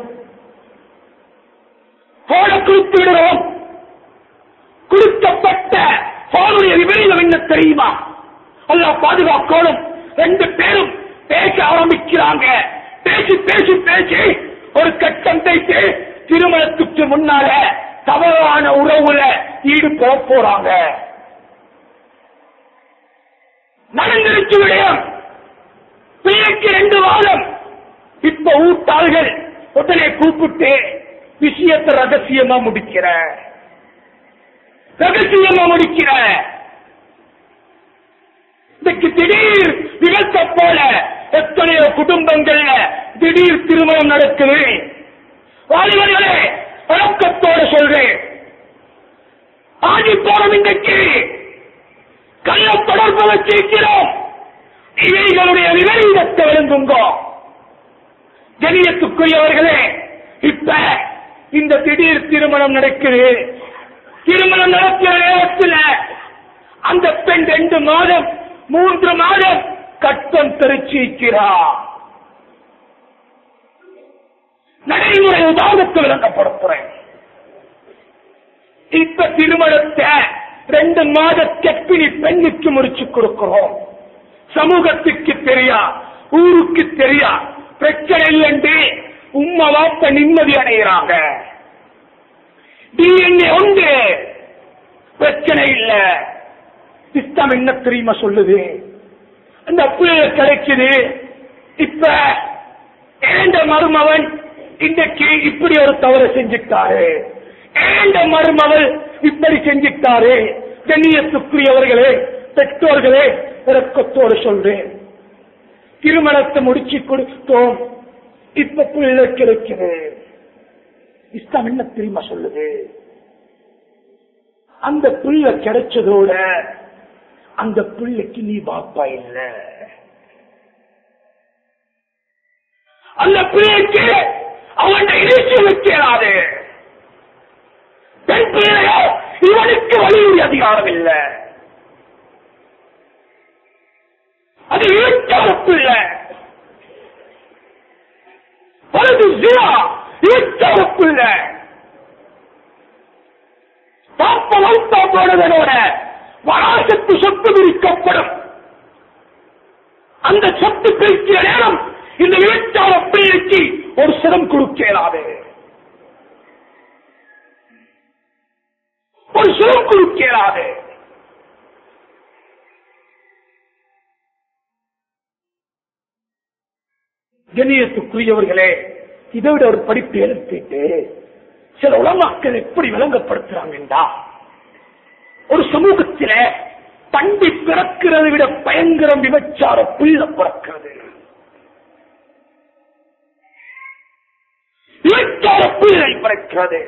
போனை கொடுத்து விடுறோம். கொடுக்கப்பட்ட போனுடைய விபரீதம் என்ன தெரியுமா? அல்லாஹ் பாதுகாக்கணும். ரெண்டு பேரும் பேச ஆரம்பிக்கிறாங்க. பேசி பேசி பேசி ஒரு கட்டம் தைத்து திருமணத்துக்கு முன்னால தவறான உறவுல ஈடுபட போறாங்க. நடந்திருச்சு விடயம். பிள்ளைக்கு ரெண்டு வாரம். இப்ப ஊட்டாள்கள் உடனே கூப்பிட்டு விஷயத்தை ரகசியமா முடிக்கிற ரகசியமா முடிக்கிற இதுக்கு திடீர் விபத்தை போல எத்தனையோ குடும்பங்கள்ல திடீர் திருமணம் நடக்குது. வாலிபர்களே, வழக்கத்தோட சொல்றேன், ஆடி போறோம். இன்றைக்கு கள்ள தொடர்பு வச்சிருக்கிறோம். இவைகளுடைய விபரீதத்தை விளங்குங்க. கண்ணியத்துக்குரியவர்களே, இப்ப இந்த திடீர் திருமணம் நடக்குது. திருமணம் நடக்கிற நேரத்தில் அந்த பெண் ரெண்டு மாதம் மூன்று மாதம் கட்டம் தெரிச்சிருக்கிறார். நடைமுறை உதாரணத்தை விளங்கப்படுத்துறேன். இப்ப திருமணத்தை ரெண்டு மாத கற்பிணி பெண்ணுக்கு முடிச்சு கொடுக்கிறோம். சமூகத்துக்கு தெரியா, ஊருக்கு தெரியா, பிரச்சனை இல்லைன்னு உம்மா வாப்ப நிம்மதி அடைகிறாங்க. டிஎன்ஏ உண்டு, பிரச்சனை இல்ல. இஸ்லாம் என்ன தெரியுமா சொல்லுது? அந்த பிள்ளை கிடைக்குது. இப்ப ஏண்ட மருமவன் இன்றைக்கு இப்படி ஒரு தவறு செஞ்சுட்டாரு, ஏண்ட மருமவள் இப்படி செஞ்சுட்டாரு. கண்ணியத்துக்குரியவர்களே, பெற்றோர்களே, இறக்கத்தோடு சொல்றேன், திருமணத்தை முடிச்சு கொடுத்தோம். இப்ப பிள்ளை கிடைக்குது. இஸ்லாம் என்ன தெரியுமா சொல்லுது? அந்த பிள்ளை கிடைச்சதோட அந்த பிள்ளைக்கு நீ பாப்பா இல்ல. அந்த பிள்ளைக்கு அவன் இறைச்சி வைக்கிறாது. பெண் பிள்ளையோ இவனுக்கு வலியுறுத்தி அதிகாரம் இல்லை. அது இழுத்தவப்பு இல்லை. பலது இழுத்தவப்பு இல்லை. பாப்ப வளர்த்தா போனதனோட வராசத்து சொத்து பிரிக்கப்படும். அந்த சொத்து பிரிக்கிற நேரம் இந்த இழுத்தார பிள்ளைக்கு ஒரு சிரம் கொடுக்கிறாது, ஒரு சிரம் கொடுக்கிறாது. கண்ணியத்துக்குரியவர்களே, இதை விட ஒரு படிப்பு எழுப்பிட்டு சில உலமாக்கள் எப்படி விளங்கப்படுத்துறாங்கன்றா, ஒரு சமூகத்தில தண்டி பிறக்கிறதை விட பயங்கரம் விபச்சார பிள்ளை பிறக்கிறது. விபச்சார பிள்ளை பிறக்கிறது.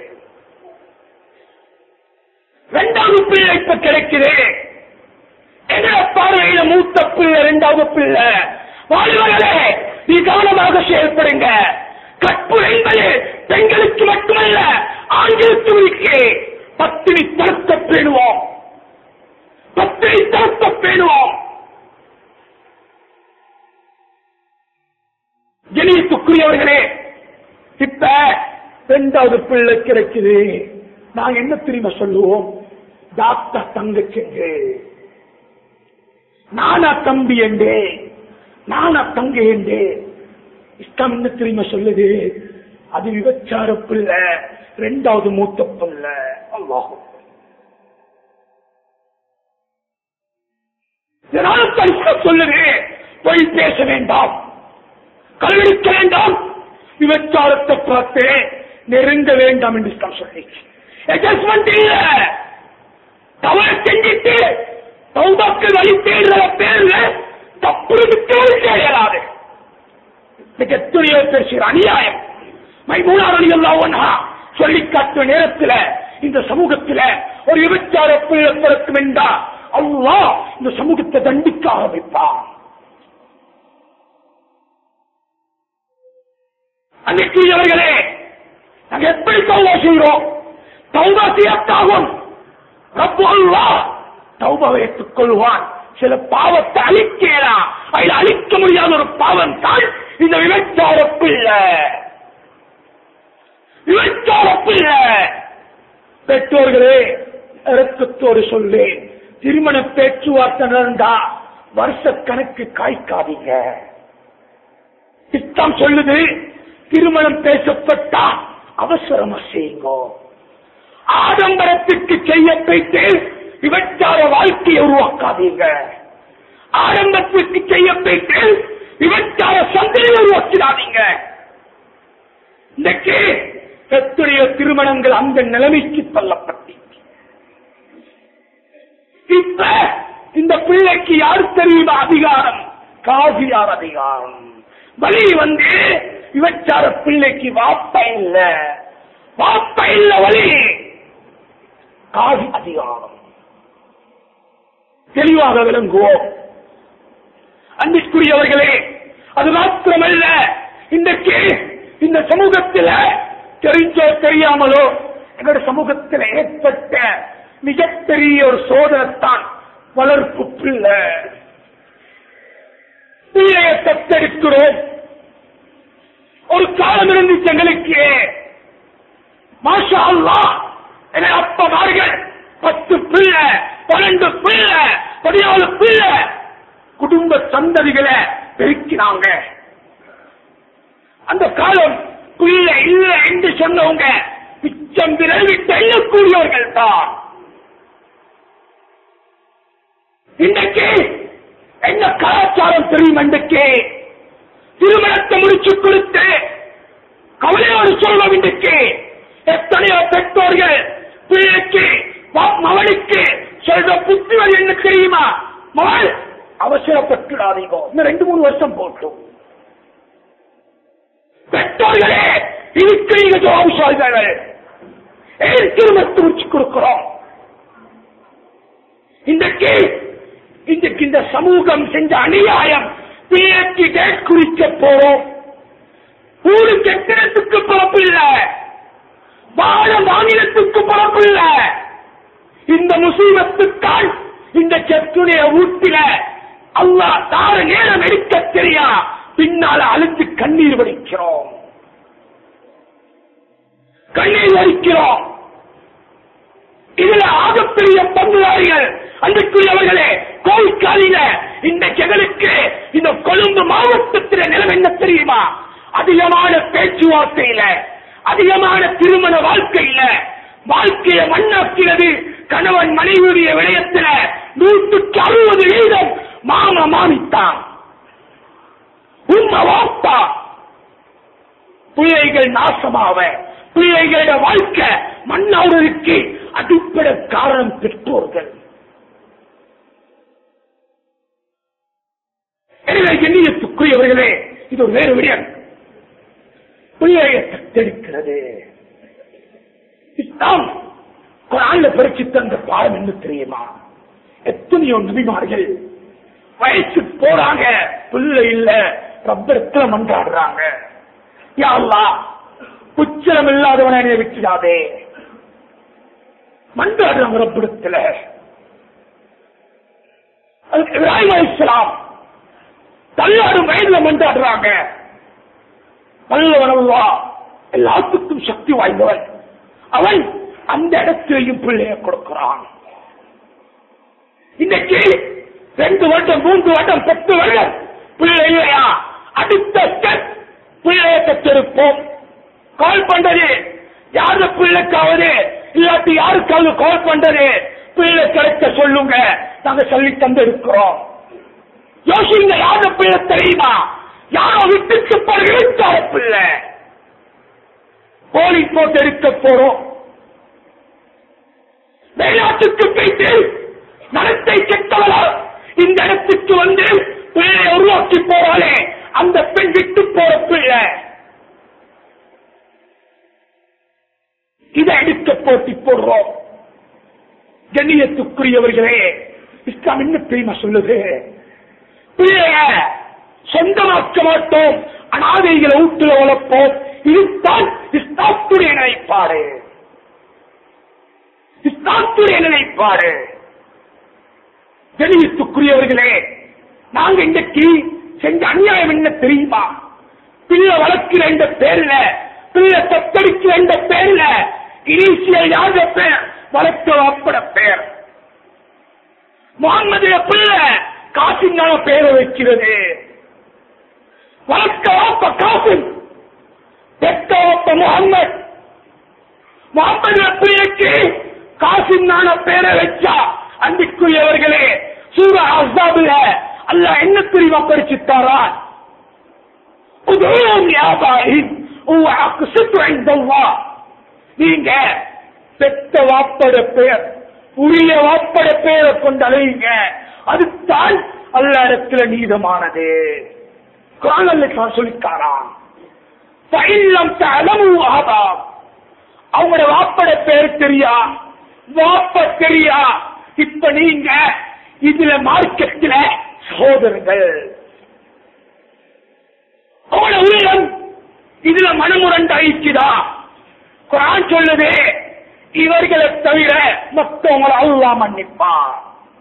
இரண்டாவது பிள்ளை இப்ப கிடைக்குது. எதிர பார்வையில மூத்த பிள்ளை, இரண்டாவது பிள்ளை. வாழ்வர்களே, நீ கவனமாக செயல்படுங்க. கற்பு என்பது பெண்களுக்கு மட்டுமல்ல, ஆண்களுக்கு. பத்தினி தடுத்த பேணுவோம், பத்தினி தடுத்த பேணுவோம். கண்ணியத்துக்குரியவர்களே, இப்ப இரண்டாவது பிள்ளை கிடைக்குது. நான் என்ன தெரியுமா சொல்லுவோம்? டாக்டர் தங்கச்சிங்க, நானா தம்பி என்றே, நானா தங்க என்றே. இஸ்லாம் என்ன தெரியுமா சொல்லுது? அது விபச்சார பிள்ளை, இரண்டாவது மூத்த பிள்ளை. அல்லாஹ் சொல்லுது, பொய் பேச வேண்டாம், கல்விக்க வேண்டாம், விபச்சாரத்தை பார்த்து நெருங்க வேண்டாம் என்று சொல்லி அட்ஜஸ்ட்மெண்ட் இல்ல. தவறு செஞ்சிட்டு தௌபாக்கள் வழி தேடுற பேர்ல தப்பு தேவையாது. எத்தனையோ பேசுகிற அநியாயம் மைமூனா ரலியல்லாஹு அன்ஹா சொல்லி காட்டுற நேரத்தில் இந்த சமூகத்தில் ஒரு விபச்சார பிள்ளை பிறக்கும் என்றா அல்லாஹ் இந்த சமூகத்தை தண்டிக்க ஆரம்பிப்பான். அன்னைக்குரியவர்களே, நாங்க எப்படி தௌபா செய்கிறோம்? தௌபா செய்யத்தாகும். ரப்பு அல்லாஹ் தௌபாவை ஏற்றுக் கொள்வான். சில பாவத்தை அழிக்கலாம், அதில் அழிக்க முடியாத ஒரு பாவம் தான் இந்த விபச்சார பிள்ளை. விபச்சார பிள்ளை. பெற்றோர்களே, இறக்கத்தோடு சொல்லேன், திருமண பேச்சுவார்த்தை நடந்தா வருஷ கணக்கு காய்க்காதீங்க. இஸ்லாம் சொல்லுது, திருமணம் பேசப்பட்டா அவசரமா செய்யுங்க. ஆடம்பரத்திற்கு செய்ய போயிட்டு விபச்சார வாழ்க்கையை உருவாக்காதீங்க. ஆடம்பரத்திற்கு செய்ய போயிட்டு விபச்சார சந்தையை உருவாக்கிடாதீங்க. இன்றைக்கு எத்தனையோ திருமணங்கள் அந்த நிலைமைக்கு தள்ளப்பட்டு, இப்ப இந்த பிள்ளைக்கு யார் தெரியுமா அதிகாரம்? காசியார் அதிகாரம். வழி வந்து விபச்சார பிள்ளைக்கு வாப்ப இல்ல, வாப்ப இல்ல, வழி காசி அதிகாரம். தெளிவாக விளங்குவோம். அன்பிற்குரியவர்களே, அது மாத்திரமல்ல, இன்றைக்கு இந்த சமூகத்தில் தெரிஞ்சோ தெரியாமலோ எங்களுடைய சமூகத்தில் ஏற்பட்ட மிகப்பெரிய ஒரு சோதனைத்தான் வளர்ப்பு பிள்ளை. பிள்ளையை தத்தெடுக்கிறோம். ஒரு காலம் இருந்துச்சு எங்களுக்கு, மாஷா அல்லாஹ், என அப்பமார்கள் பத்து பிள்ளை, பன்னெண்டு பிள்ளை, பதினாலு பிள்ளை, குடும்ப சந்ததிகளை பெருக்கினாங்க. அந்த காலம் பிள்ளை இல்லை என்று சொன்னவங்க பிச்சம் விரவிட்டு எண்ணக்கூடியவர்கள் தான். இன்றைக்கு என்ன கலாச்சாரம் தெரியும்? இன்றைக்கு திருமணத்தை முடிச்சு கொடுத்து கவலையோடு சொல்வோம். இன்றைக்கு எத்தனையோ பெற்றோர்கள் பிள்ளைக்கு மகனுக்கு சொல்ற புத்திகள் என்ன தெரியுமா? மகள் அவசரப்பட்டுடாதீங்க, இன்னும் ரெண்டு மூணு வருஷம் போட்டும். பெற்றோர்களே, இதுக்கு நீங்க ஜவாபு சொல்கிறார்கள். ஏன் திருமணத்தை முடிச்சு கொடுக்கிறோம்? இன்றைக்கு இன்றைக்கு இந்த சமூகம் செஞ்ச அநியாயம். பிள்ளைக்கு டேட் குறிக்க போறோம், ஊரு கெட்டிடத்துக்கு பொறுப்பு இல்லை, வாழ மாநிலத்துக்கு பொறுப்பு இல்லை. இந்த முசீபத்துக்கால் இந்த செத்துடைய வீட்டில அல்லாஹ் தார நேரம் எடுக்க தெரியா பின்னால அழுத்து கண்ணீர் வடிக்கிறோம், கண்ணீர் வடிக்கிறோம். இதுல ஆகப்பெரிய பங்குதாரிகள் அன்றைக்குரியவர்களே, கோவிக்காலில இந்த ஜெகலுக்கு இந்த கொழும்பு மாவட்டத்தில நிலம் என்ன தெரியுமா? அதிகமான பேச்சுவார்த்தையில, அதிகமான திருமண வாழ்க்கையில வாழ்க்கையை மண்ணாக்கிறது கணவன் மனைவியுடைய விடயத்தில் நூற்றுக்கு அறுபது வீதம் மாமா மாமித்தான், உண்மை வாப்பா. பிள்ளைகள் நாசமாவ, பிள்ளைகளோட வாழ்க்கை மண்ணாவுறதுக்கு அடிப்படை காரணம் பெற்றோர்கள். எனவே எண்ணியத்துக்குரியவர்களே, இது ஒரு வேறு விடயம். பிள்ளையை தத்தெடுக்கிறது இஸ்லாம் குர்ஆன்ல பரிச்சு தந்த பாடம் என்ன தெரியுமா? எத்தனையோ நபிமார்கள் வயசு போறாங்க, பிள்ளை இல்ல, ரப்பரத்துல மன்றாடுறாங்க, யா அல்லாஹ் புச்சலம் இல்லாதவனை விட்டுடாதே, மன்றாடுறாங்க ரப்பரத்துல. இப்ராஹிம் அலைஹிஸ்ஸலாம் தள்ளாடும் வயதுல மன்றாடுறாங்க, வல்லவனல்லா எல்லாத்துக்கும் சக்தி வாய்ந்தவன். அவன் அந்த இடத்திலையும் பிள்ளைய கொடுக்கிறான். இன்றைக்கு ரெண்டு வருடம் மூன்று வருடம் பத்து வருடம் பிள்ளை இல்லையா, அடுத்த ஸ்டெப் பிள்ளைய பெற்றிருப்போம். கால் பண்றது யாரு பிள்ளைக்காவது இல்லாட்டி யாருக்காவது கால் பண்றது பிள்ளை கிடைக்க சொல்லுங்க, நாங்க சொல்லி தந்து இருக்கிறோம். யோசிங்க, யாரு பிள்ளை தெரியுமா? யாரோ விட்டுக்கு போகிற பிள்ளை. போலி போட்டு எடுக்க போறோம். வெளிநாட்டுக்கு போயிட்டு நடத்தை கெட்டவளா இந்த இடத்துக்கு வந்து பிள்ளை உருவாக்கி போறாளே அந்த பெண் விட்டு போற பிள்ளை. இதை எடுக்க போட்டி போடுறோம். கண்ணியத்துக்குரியவர்களே, இஸ்லாம் என்ன தெரியுமா சொல்லுது? பிள்ளைய சொந்தமாக்க மாட்டோம், அனாதைகளை ஊட்டுல வளர்ப்போம். இதுதான் இஸ்லாத்துடைய நிலைப்பாடு. இஸ்லாத்துடைய நிலைப்பாடு. கண்ணியத்துக்குரியவர்களே, நாங்க இன்றைக்கு செஞ்ச அநியாயம் என்ன தெரியுமா? பிள்ளை வளர்க்கிற என்ற பேர்ல, பிள்ளை தத்தெடுக்கிற என்ற பேர்ல இனிஷியல் யாத பேர், வளர்க்க வாப்பட பேர். முகம்மது பிள்ளை காசினால பேரை வைக்கிறது. வளர்க்க வாப்ப காசிம், பெற்ற வாப்ப முகம்மது. முகம்மது பிள்ளைக்கு காசினால பேரை வச்சா அன்பிற்குரியவர்களே, சூரா அஹ்ஸாபில அல்லாஹ் என்ன தெரியுமா பரிசுத்தாரா? நீங்க பெத்த வாப்பட பெயர், உரிய வாப்பட பெயரை கொண்டு அழைங்க, அதுதான் அல்லாஹ் இடத்துல நீதமானது. குர்ஆன்ல சொல்லிட்டாராம், அவங்களோட வாப்பட பெயர் தெரியா, வாப்ப தெரியா. இப்ப நீங்க இதுல மார்க்கெட்ல சகோதரர்கள், அவங்களோட உள்ளம் இதுல மனமுரண்டாயிச்சுதா? குர்ஆன் சொல்லுது, இவர்களை தவிர மற்றவங்களை அல்லாஹ் மன்னிப்பான்.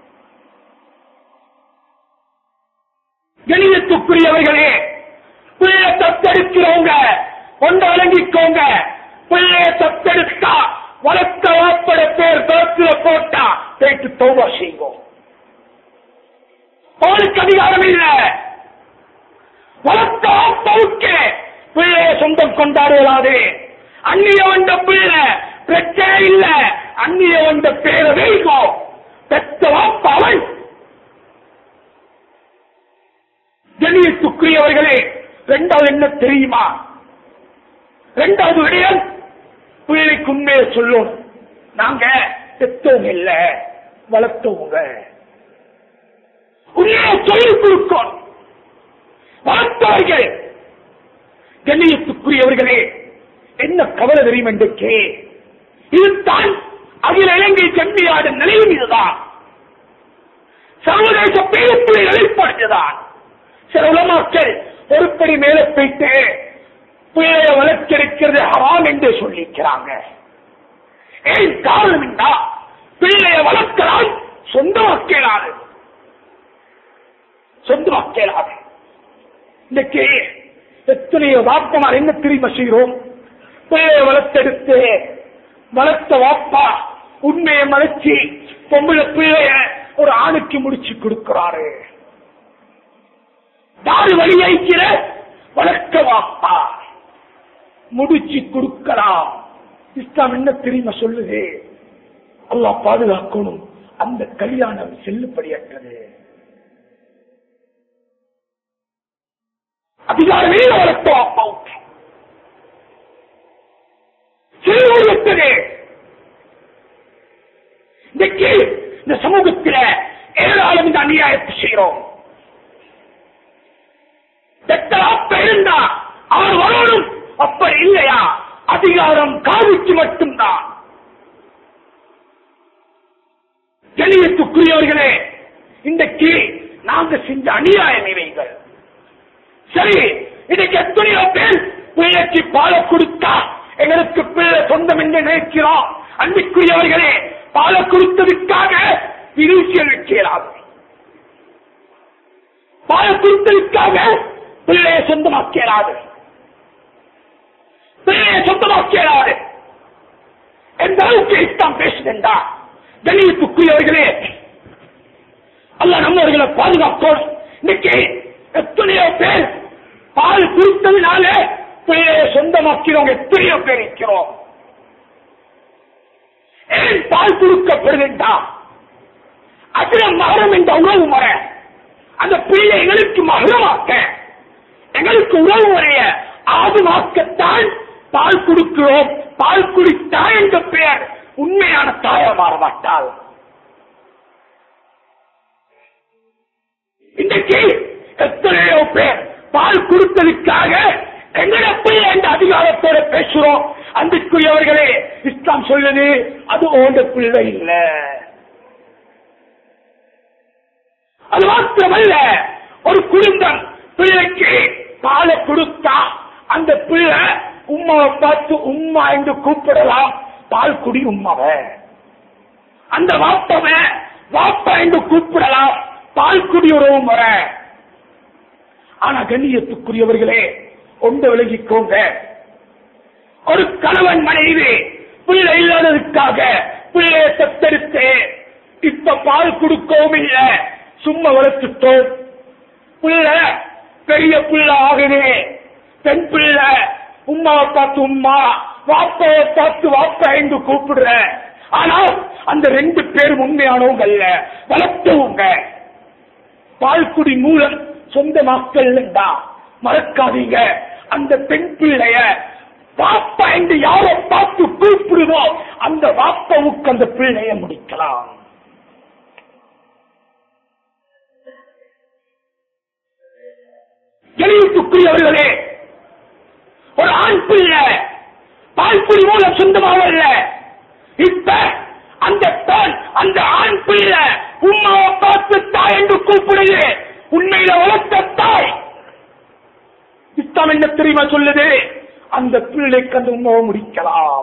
கணியத்துக்குரியவர்களே, பிள்ளை தத்தெடுக்கிறவங்க கொண்டு வழங்கிக்கோங்க. பிள்ளைய தத்தெடுத்தா வளர்த்த வாப்பட பேர் தோத்துல போட்டா போயிட்டு தௌபா செய்வோம். அவளுக்கு அதிகாரம் இல்ல. வளர்த்த வாப்பவுக்கு பிள்ளைய சொந்தம் கொண்டாடுவதாது. அந்நிய வந்த பிள்ளை பிரச்சனை இல்ல, அந்நிய வந்த பேரை வைக்கும். பெற்ற வாப்ப அவள். கண்ணியத்துக்குரியவர்களே, இரண்டாவது என்ன தெரியுமா? இரண்டாவது விடயம், பிள்ளைக்கு உண்மையை சொல்லும். நாங்க பெற்றவங்க இல்ல, வளர்த்தவங்க. உண்மையை சொல்லிக் கொடுக்கும் வளர்த்தவர்கள். கண்ணியத்துக்குரியவர்களே, என்ன கவலை தெரியும் என்றே, இதுதான் அகில இலங்கை கண்ணியாட நிலையும். இதுதான் சர்வதேச பேரத்துறை நிலைப்பாடுதான். சில உலமாக்கள் ஒருபடி மேல போயிட்டு பிள்ளைய வளர்க்கிறது ஹராம் என்று சொல்லிக்கிறாங்க. ஏன் காரணம் என்றா, பிள்ளைய வளர்க்கலாம் சொந்தமாக்கலாது, சொந்தமாக்கலாது. இன்னைக்கு எத்தனையோ வாப்பமார் என்ன தெரியுமா செய்கிறோம்? பிள்ளைய வளர்த்தெடுத்து வளர்த்த வாப்பா உண்மையை மறைச்சி பொம்பளை பிள்ளைய ஒரு ஆணுக்கு முடிச்சு கொடுக்கிறாரு. யாரு வழி வைக்கிற வளர்க்க வாப்பா முடிச்சு கொடுக்கலாம். இஸ்லாம் என்ன தெரியுமா சொல்லுது? அல்லாஹ் பாதுகாக்கணும், அந்த கல்யாணம் செல்லுபடியற்றது. அதிகாரமே வளர்த்த வாப்பாவுக்கு செல்லுபடியற்றது. இன்னைக்கு இந்த சமூகத்தில் ஏராளம் இந்த அநியாயத்தை செய்கிறோம். இருந்தா அவர் வரணும், அப்ப இல்லையா அதிகாரம் காவிக்கு மட்டும்தான். கண்ணியத்துக்குரியவர்களே, இன்றைக்கு நாங்க செஞ்ச அநியாய நிலைகள். சரி, இன்னைக்கு எத்தனையோ பேர் பிள்ளைக்கு பால கொடுத்தா எங்களுக்கு பிள்ளை சொந்தம் என்று நினைக்கிறோம். அன்பிற்குரியவர்களே, பால கொடுத்ததுக்காக விரிசியல் வைக்கிறார். பால கொடுத்ததுக்காக பிள்ளையை சொந்தமாக்கிறாது. சொந்தமாக்கிறாரு. எந்த அளவுக்கு இஸ்லாம் பேசுகின்றா கண்ணியத்துக்குரியவர்களே, அல்லாஹ் நம்மவர்களை பாதுகாக்கணும். இன்னைக்கு எத்தனையோ பேர் பால் குடித்ததுனால பிள்ளையை சொந்தமாக்கிறவங்க எத்தனையோ பேர் இருக்கிறோம். ஏன் பால் கொடுக்கப்படுகின்றா? அதுல மகரம் என்ற உறவு முறை, அந்த பிள்ளை எங்களுக்கு மகரமாக்க, எங்களுக்கு உறவு முறைய ஆதுமாக்கத்தான் பால் கொடுக்கிறோம். பால் குடித்தாய் என்ற பெயர் உண்மையான தாயா மாற மாட்டாள். இன்றைக்கு எத்தனையோ பேர் பால் கொடுத்ததுக்காக எங்கட பிள்ளை என்ற அதிகாரத்தோட பேசுறோம். அன்புக்குரியவர்களே, இஸ்லாம் சொல்லுது அது ஓண்ட பிள்ளை இல்ல. அது மாத்திரமல்ல, ஒரு குடும்பம் பிள்ளைக்கு பாலை கொடுத்தா அந்த பிள்ளை உம்மாவை பார்த்து உம்மா என்று கூப்பிடலாம். பால் குடி உம்மாவ. அந்த வாப்பவ வாப்பா என்று கூப்பிடலாம். பால் குடி உறவு முறை. ஆனா கண்ணியத்துக்குரியவர்களே, ஒன்று விலகிக்கோங்க. ஒரு கணவன் மனைவி பிள்ளை இல்லாததுக்காக பிள்ளையை தத்தெடுத்து இப்ப பால் கொடுக்கவும் இல்லை, சும்மா வளர்த்துட்டோம். பிள்ளை பெரிய பிள்ளை ஆகுது, பெண் பிள்ளை உம்மாவை பார்த்து உம்மா, வாப்பாவை பார்த்து வாப்பா என்று கூப்பிடுற. ஆனால் அந்த ரெண்டு பேரும் உண்மையானவங்க அல்ல, வளர்த்தவங்க. பால்குடி மூலம் சொந்த மக்கள் மறக்காதீங்க. அந்த பெண் பிள்ளைய வாப்பா என்று யாரை பார்த்து கூப்பிடுதோ அந்த வாப்பாவுக்கு அந்த பிள்ளைய முடிக்கலாம். எழுத்துக்குரியவர்களே, ஒரு ஆண் பிள்ளை பால்குடி மூலம் சொந்தமாகல. இப்ப அந்த பெண் அந்த ஆண் பிள்ளை உம்மாவை பார்த்து தாய் என்று கூப்பிடுது. உண்மையில வளர்த்த தாய். இஸ்லாம் என்ன தெரியுமா சொல்லுது? அந்த பிள்ளைக்கு அந்த உம்மாவை முடிக்கலாம்.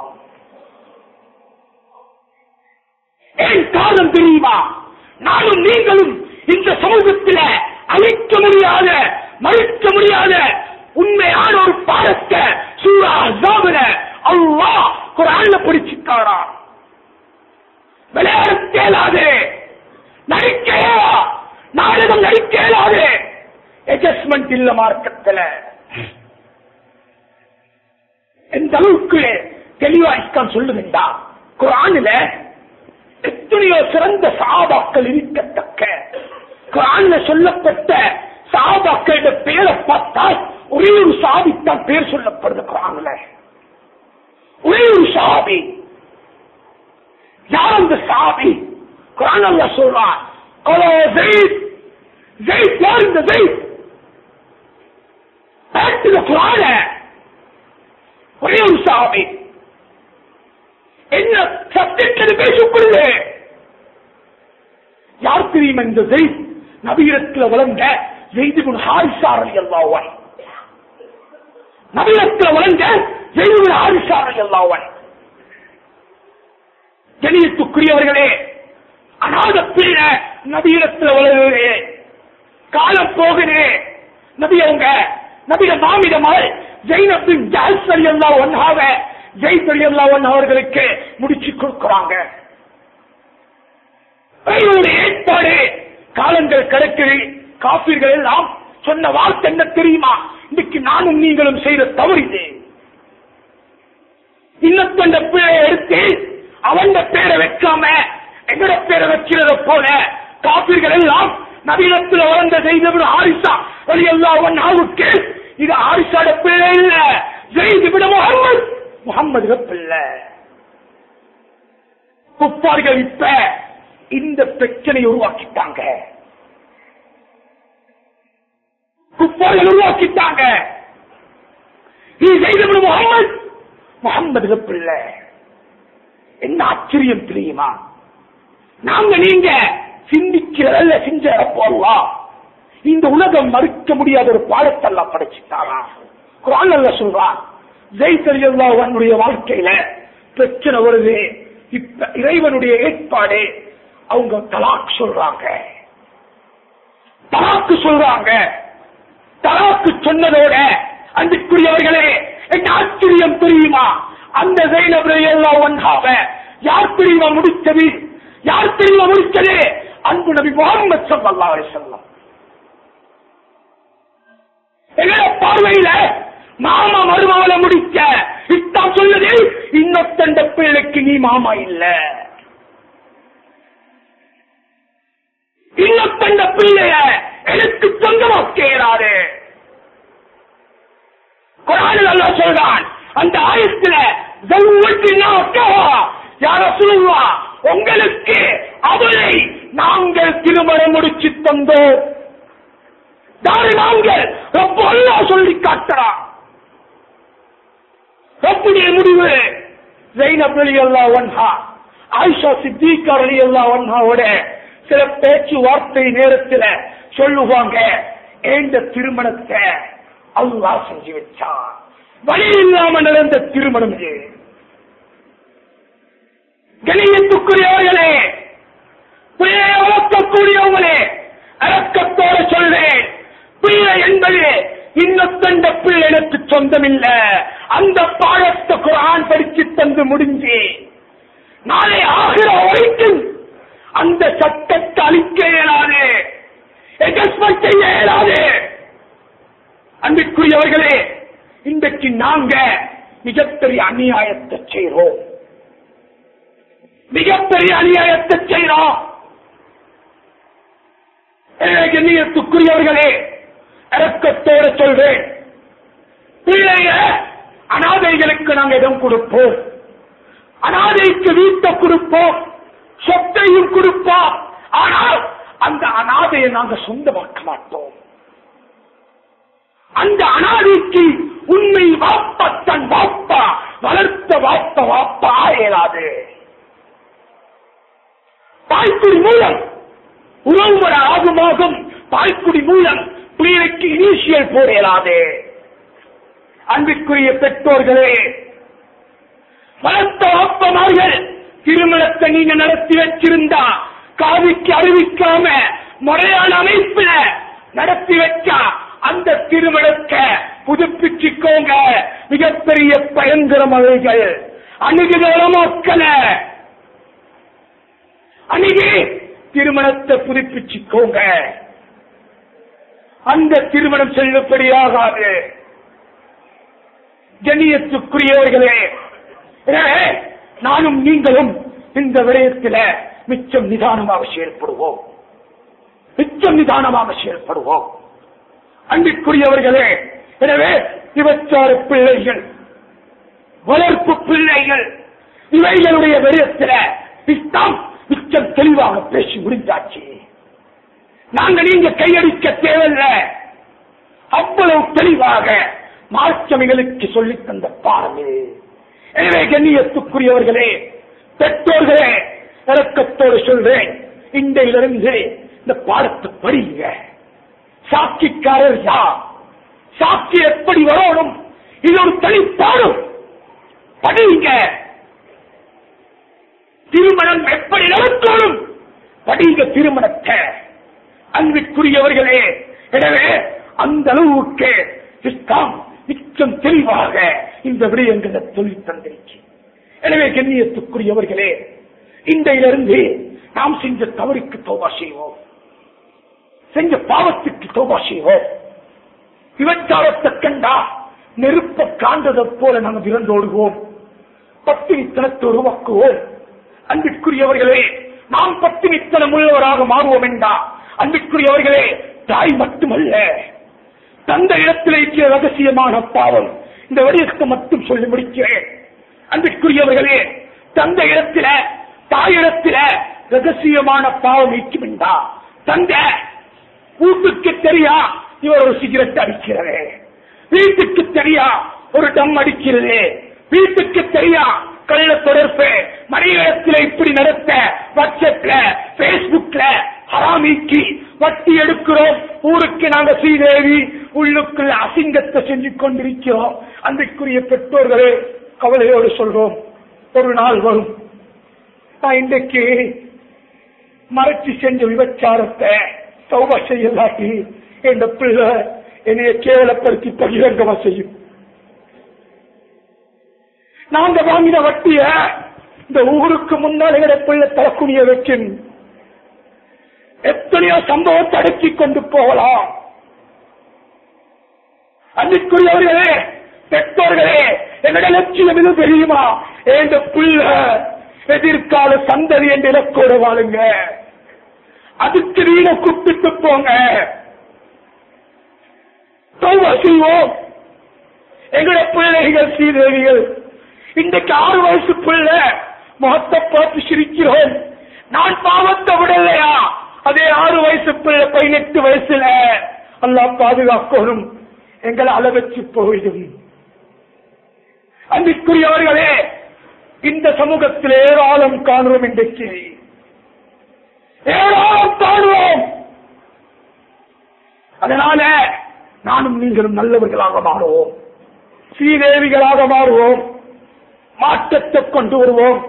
ஏன் காரணம் தெரியுமா? நானும் நீங்களும் இந்த சமூகத்தில் அழிக்க முடியாத மறுக்க முடியாத உண்மையான ஒரு பாடத்தை சூரா அஹ்ஸாப்ல அல்லாஹ் குர்ஆன்ல படிச்சிட்டாரா. விளையாட கேளாது, நடிக்க நாடகம் நடிக்க இயலாது. அட்ஜஸ்ட்மெண்ட் இல்ல மார்க்கத்தில். எந்த அளவுக்கு தெளிவா இஸ்லாம் சொல்லுகின்றா? குர்ஆன்ல எத்தனையோ சிறந்த சஹாபாக்கள் இருக்கத்தக்க குர்ஆன்ல சொல்லப்பட்ட சஹாபாக்களோட பேரை பார்த்தால் ஒரே ஒரு சஹாபித்தான் பேர் சொல்லப்படுது குர்ஆன்ல. ஒரே ஒரு சஹாபி. யார் அந்த சஹாபி? குர்ஆன் அல்லாஹ் சொல்றான், "கலா ஸைத்." ஸைத் யார்? இந்த ஸைத் பார்த்துங்க குர்ஆன்ல ஒரே ஒரு சஹாபி. என்ன சப்ஜெக்ட் பேசிக்கொள்ளு? யார் தெரியுமா இந்த ஸைத்? நபியிடத்தில் வளர்ந்த ஸைத் இப்னு ஹாரிஸா ரலியல்லாஹு அன்ஹு. நபியிடத்தில் வளர்ந்த ஸைத் இப்னு ஹாரிஸா ரலியல்லாஹு அன்ஹு. கண்ணியத்துக்குரியவர்களே, அநாத பிள்ளை நபியிடத்தில் வளருது. காலம் போகுது. நபி அவங்க நபிய மாமிட மகள் ஜைனப் பின் ஜஹஷ் ரலியல்லாஹு அன்ஹாவை ஸைத் ரலியல்லாஹு அன்ஹு அவர்களுக்கு முடிச்சு கொடுக்கிறாங்க. ஏற்பாடு காலங்கள் கிடக்குது. காபீர்கள் எல்லாம் சொன்ன வார்த்தை என்ன தெரியுமா? இன்னைக்கு நானும் நீங்களும் செய்த தவறு இது. இன்னொத்த பிள்ளையை எடுத்து அவன் பேரை வைக்காம எங்கட பேரை வைக்கிறத போல காபீர்கள் எல்லாம் நபியிடத்தில் வளர்ந்த ஸைத் இப்னு ஹாரிஸா ரலியல்லாஹு அன்ஹுவுக்கு இது ஹாரிஸாட பிள்ளை இல்ல, ஸைத் இப்னு முஹம்மது முஹம்மது பிள்ளை. குப்பார்கள் இப்ப இந்த பிரச்சனையை உருவாக்கிட்டாங்க. குப்பார்கள் உருவாக்கிட்டாங்க. இது ஸைத் இப்னு முஹம்மது முஹம்மது பிள்ளை. என்ன ஆச்சரியம் தெரியுமா? நாங்க நீங்க சிந்திக்கிறதல்ல செஞ்ச போலாம். இந்த உலகம் மறுக்க முடியாத ஒரு பாடத்தை எல்லாம் படைச்சிட்டாரா? குர்ஆன் அல்லாஹ் சொல்றான், ஸைத் ரலியல்லாஹு அன்ஹுடைய வாழ்க்கையில பிரச்சனை வருது. இப்ப இறைவனுடைய ஏற்பாடு. அவங்க தலாக் சொல்றாங்க. தலாக்கு சொல்றாங்க. தலாக்கு சொன்னதோட அன்புக்குரியவர்களே என்ன ஆச்சரியம் தெரியுமா? அந்த ஸைனப் ரலியல்லாஹு அன்ஹாவை யார் தெரியுமா முடித்தது? யார் தெரியுமா முடித்தது? அன்பு நபி முஹம்மது ஸல்லல்லாஹு அலைஹி வஸல்லம். எங்க பார்வையில மாமா மருமகளை முடிக்க இஸ்லாம் சொல்லுது, இன்னொத்தண்ட பிள்ளைக்கு நீ மாமா இல்ல, இன்னொத்தண்ட பிள்ளைய எனக்கு சொந்தமாக்கிறாரு. குர்ஆனில் அல்லாஹ் சொல்றான், அந்த ஆயத்துல யார சொல்லுவா, உங்களுக்கு அவளை நாங்கள் திருமணம் முடிச்சு தந்தோம். நாங்கள் ரொம்ப அல்லாஹ் சொல்லி காட்டுறான். ரப்புடைய முடிவு ஸைனப் ரலியல்லாஹு அன்ஹா ஆயிஷா சித்திகா ரலியல்லாஹு அன்ஹாவோட சில பேச்சுவார்த்தை நேரத்தில் சொல்லுவாங்க, இந்த திருமணத்தை அல்லாஹ் செஞ்சு வச்சான், வழி இல்லாம நடந்த திருமணம் இது. கணியத்துக்குரியவர்களே, பிள்ளையை வளர்க்கக்கூடியவங்களே, அடக்கத்தோடு சொல்றேன், பிள்ளை என்பது இன்னொத்தண்ட பிள்ளை எனக்கு சொந்தம் இல்ல. அந்த பாடத்தை குர்ஆன் படிச்சு தந்து முடிஞ்சு நாளை ஆகிற வரைக்கும் அந்த சட்டத்தை அளிக்க இயலாது, எஜஸ்மெண்ட் செய்ய இயலாது. அன்பிற்குரியவர்களே, இன்றைக்கு நாங்க மிகப்பெரிய அநியாயத்தை செய்கிறோம், மிகப்பெரிய அநியாயத்தை செய்கிறோம். கண்ணியத்துக்குரியவர்களே, இரக்கத்தோடு சொல்றேன், பிள்ளைய அனாதைகளுக்கு நாங்கள் இடம் கொடுப்போம், அனாதைக்கு வீட்டை கொடுப்போம், சொத்தையும் கொடுப்போம். ஆனால் அந்த அனாதையை நாங்கள் சொந்தமாக்க மாட்டோம். அந்த அனாதைக்கு உண்மை வாப்பா தன் வாப்பா வளர்த்த வாப்பா வாப்பா ஆயலாது. தாய்க்குடி மூலம் உறவுமுறை ஆகுமாகும், தாய்க்குடி மூலம் பிள்ளைக்கு இனிஷியல் போடலாது. அன்பிற்குரிய பெற்றோர்களே, வளர்த்த வாப்பமார்கள் திருமணத்தை நீங்க நடத்தி வச்சிருந்தா காவிக்கு அறிவிக்காம முறையான அமைப்புல நடத்தி வச்சா அந்த திருமணத்தை புதுப்பிச்சுக்கோங்க. மிகப்பெரிய பயங்கரமானவைகள் அணுகுதளமாக்கல, அணுகி திருமணத்தை புதுப்பிச்சுக்கோங்க. அந்த திருமணம் செல்லுபடியாகாது. கண்ணியத்துக்குரியவர்களே, நானும் நீங்களும் இந்த விடயத்தில் மிச்சம் நிதானமாக செயல்படுவோம், மிச்சம் நிதானமாக செயல்படுவோம். அன்பிற்குரியவர்களே, எனவே விபச்சார பிள்ளைகள், வளர்ப்பு பிள்ளைகள், இவைகளுடைய விடயத்தில் இஸ்லாம் மிச்சம் தெளிவாக பேசி முடிந்தாச்சு. நாங்க நீங்க கையடிக்க தேவையில்லை, அவ்வளவு தெளிவாக மார்க்கமிகளுக்கு சொல்லித் தந்த பாடமே. எனவே கண்ணியத்துக்குரியவர்களே, பெற்றோர்களே, இரக்கத்தோடு சொல்றேன், இன்றையிலிருந்து இந்த பாடத்தை படிங்க. சாட்சிக்காரர் யார், சாட்சி எப்படி வரணும், இது ஒரு தனிப்பாடும் படிங்க. திருமணம் எப்படி நடக்கணும் படிங்க திருமணத்தை. அன்பிற்குரியவர்களே, எனவே அந்த அளவுக்கு இஸ்லாம் மிச்சம் தெளிவாக இந்த விடயங்களை சொல்லித் தந்திருச்சு. எனவே கண்ணியத்துக்குரியவர்களே, இன்றையிலிருந்து நாம் செஞ்ச தவறுக்கு தௌபா செய்வோம், செஞ்ச பாவத்துக்கு தௌபா செய்வோம். விபச்சாரத்தை கண்டா நெருப்ப காண்டதை போல நாம் விரண்டோடுவோம், பத்தினித்தனத்தை உருவாக்குவோம். அன்பிற்குரியவர்களே, நாம் பத்தினித்தனம் உள்ளவராக மாறுவோம் என்றா, அன்பிற்குரியவர்களே, தாய் மட்டுமல்ல, தந்த இடத்தில் இருக்கிற ரகசியமான பாவம். இந்த விடயத்தை மட்டும் சொல்லி முடிக்கிறேன். அன்பிற்குரியவர்களே, தந்த இடத்தில தாயிடத்தில ரகசியமான பாவம் நீக்குமெண்டா, தந்த வீட்டுக்கு தெரியா இவர் ஒரு சிகரெட் அடிக்கிறது, வீட்டுக்கு தெரியா ஒரு டம் அடிக்கிறது, வீட்டுக்கு தெரியா கள்ள தொடர்பு மனைவிடத்தில் இப்படி நடத்த வாட்ஸ்அப்ல பேஸ்புக்ல ஹராமிக்கு வட்டி எடுக்கிறோம், ஊருக்கு நாங்க ஸ்ரீதேவி உள்ளுக்குள்ள அசிங்கத்தை செஞ்சு கொண்டிருக்கிறோம். அன்றைக்குரிய பெற்றோர்களே, கவலையோடு சொல்றோம், ஒரு நாள் வரும், நான் இன்றைக்கு மறைச்சு செஞ்ச விபச்சாரத்தை தௌபா செய்யலாட்டி என் பிள்ளை என்னைய கேவலப்படுத்தி பகிரங்கமா செய்யும். நாங்க வாங்கின வட்டிய இந்த ஊருக்கு முன்னால் எங்களை பிள்ளை தரக்கூடிய வைக்கும். எத்தனையோ சம்பவத்தை அடக்கி கொண்டு போகலாம். அன்றைக்குரியவர்களே, பெற்றோர்களே, என்னுடைய லட்சியம் எது தெரியுமா? எந்த பிள்ளை எதிர்கால சந்ததி என்று இலக்கோடு வாழுங்க. அதுக்கு வீட கூப்பிட்டு போங்க. செய்வோம். எங்களுடைய பிள்ளைகள் சீதேவிகள் இன்றைக்கு ஆறு வயசு பிள்ளை முகத்தை பார்த்து சிரிக்கிறோம். நான் பாவத்தை விடலையா? அதே ஆறு வயசு பிள்ளை பதினெட்டு வயசுல அல்லாஹ் பாதுகாக்கணும். எங்களை அளவச்சு போயிடும். அன்றைக்குரியவர்களே, இந்த சமூகத்தில் ஏராளம் காணுவோம். இன்றைக்கு ஏராளம் காணுவோம். அதனால நானும் நீங்களும் நல்லவர்களாக மாறுவோம், ஸ்ரீதேவிகளாக மாறுவோம், மாற்றத்தை கொண்டு வருவோம்.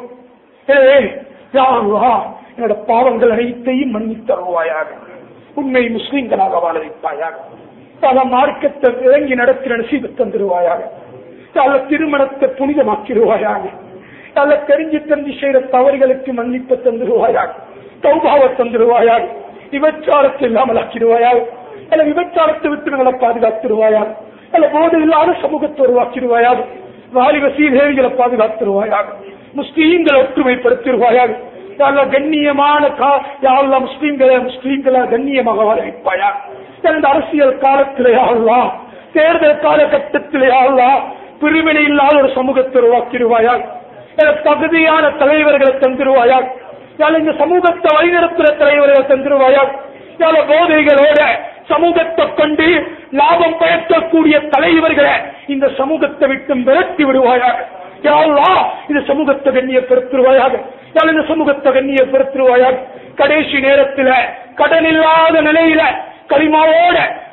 என்னோட பாவங்கள் அனைத்தையும் மன்னித்து தருவாயாக. உண்மை முஸ்லிம்களாக வாழ வைப்பாயாக. பல மார்க்கத்தை இறங்கி நடத்தின நசீபு தந்துருவாயாக. பல திருமணத்தை புனிதமாக்கிடுவாயாக. பல தெரிஞ்சு தெரிஞ்சு செய்த தவறுகளுக்கு மன்னிப்பு தந்துருவாயாக. தௌபாவை தந்துருவாயாக. விபச்சாரத்தை இல்லாமல் ஆக்கிடுவாயாக. அல்ல விபச்சாரத்தை விட்டு எங்களை பாதுகாத்துருவாயாக. அல்ல போது இல்லாத சமூகத்தை உருவாக்கிடுவாயாக. வாலிப சீதேவிகளை பாதுகாத்துருவாயாக. முஸ்லீம்களை ஒற்றுமைப்படுத்திடுவாயாக. கண்ணியமான முஸ்லீம்களை முஸ்லீம்களை கண்ணியமாக வாழ வைப்பாயாக. இந்த அரசியல் காலத்திலேயா தேர்தல் காலகட்டத்திலேயா பிரிவினை இல்லாத ஒரு சமூகத்தை உருவாக்கிடுவாயாக. தகுதியான தலைவர்களை தந்துருவாயாக. இந்த சமூகத்தை வழிநடத்துகிற தலைவர்களை தந்துருவாயாக. போதைகளோட சமூகத்தை கொண்டு லாபம் பயக்கக்கூடிய தலைவர்களை இந்த சமூகத்தை விட்டு விரட்டி விடுவாயாக. இந்த சமூகத்தை கண்ணியப்படுத்துவாயாக. இந்த சமூகத்தை கண்ணியப்படுத்துவாயாக. கடைசி நேரத்தில் கடன் இல்லாத நிலையில கலிமாவோட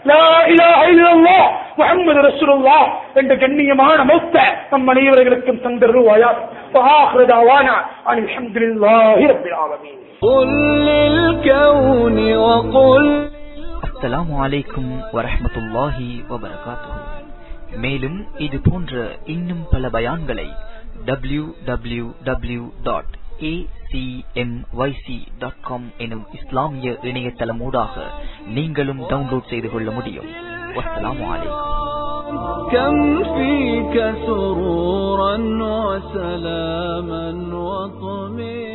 முஹம்மது ரசூலுல்லாஹ் என்ற கண்ணியமான மௌத்த நம் அனைவர்களுக்கும் தந்தருவாயாக. அல்ஹம்துலில்லாஹி ரப்பில் ஆலமீன். அஸ்ஸலாமு அலைக்கும் வரஹ்மத்துல்லாஹி வபரகாத்துஹு. மேலும் இது போன்ற இன்னும் பல பயான்களை W W W dot A C M Y C dot com எனும் இஸ்லாமிய இணையதளமூடாக நீங்களும் டவுன்லோட் செய்து கொள்ள முடியும். வஸ்ஸலாமு அலைக்கும். كم فيك سرورا وسلاما وطمئنا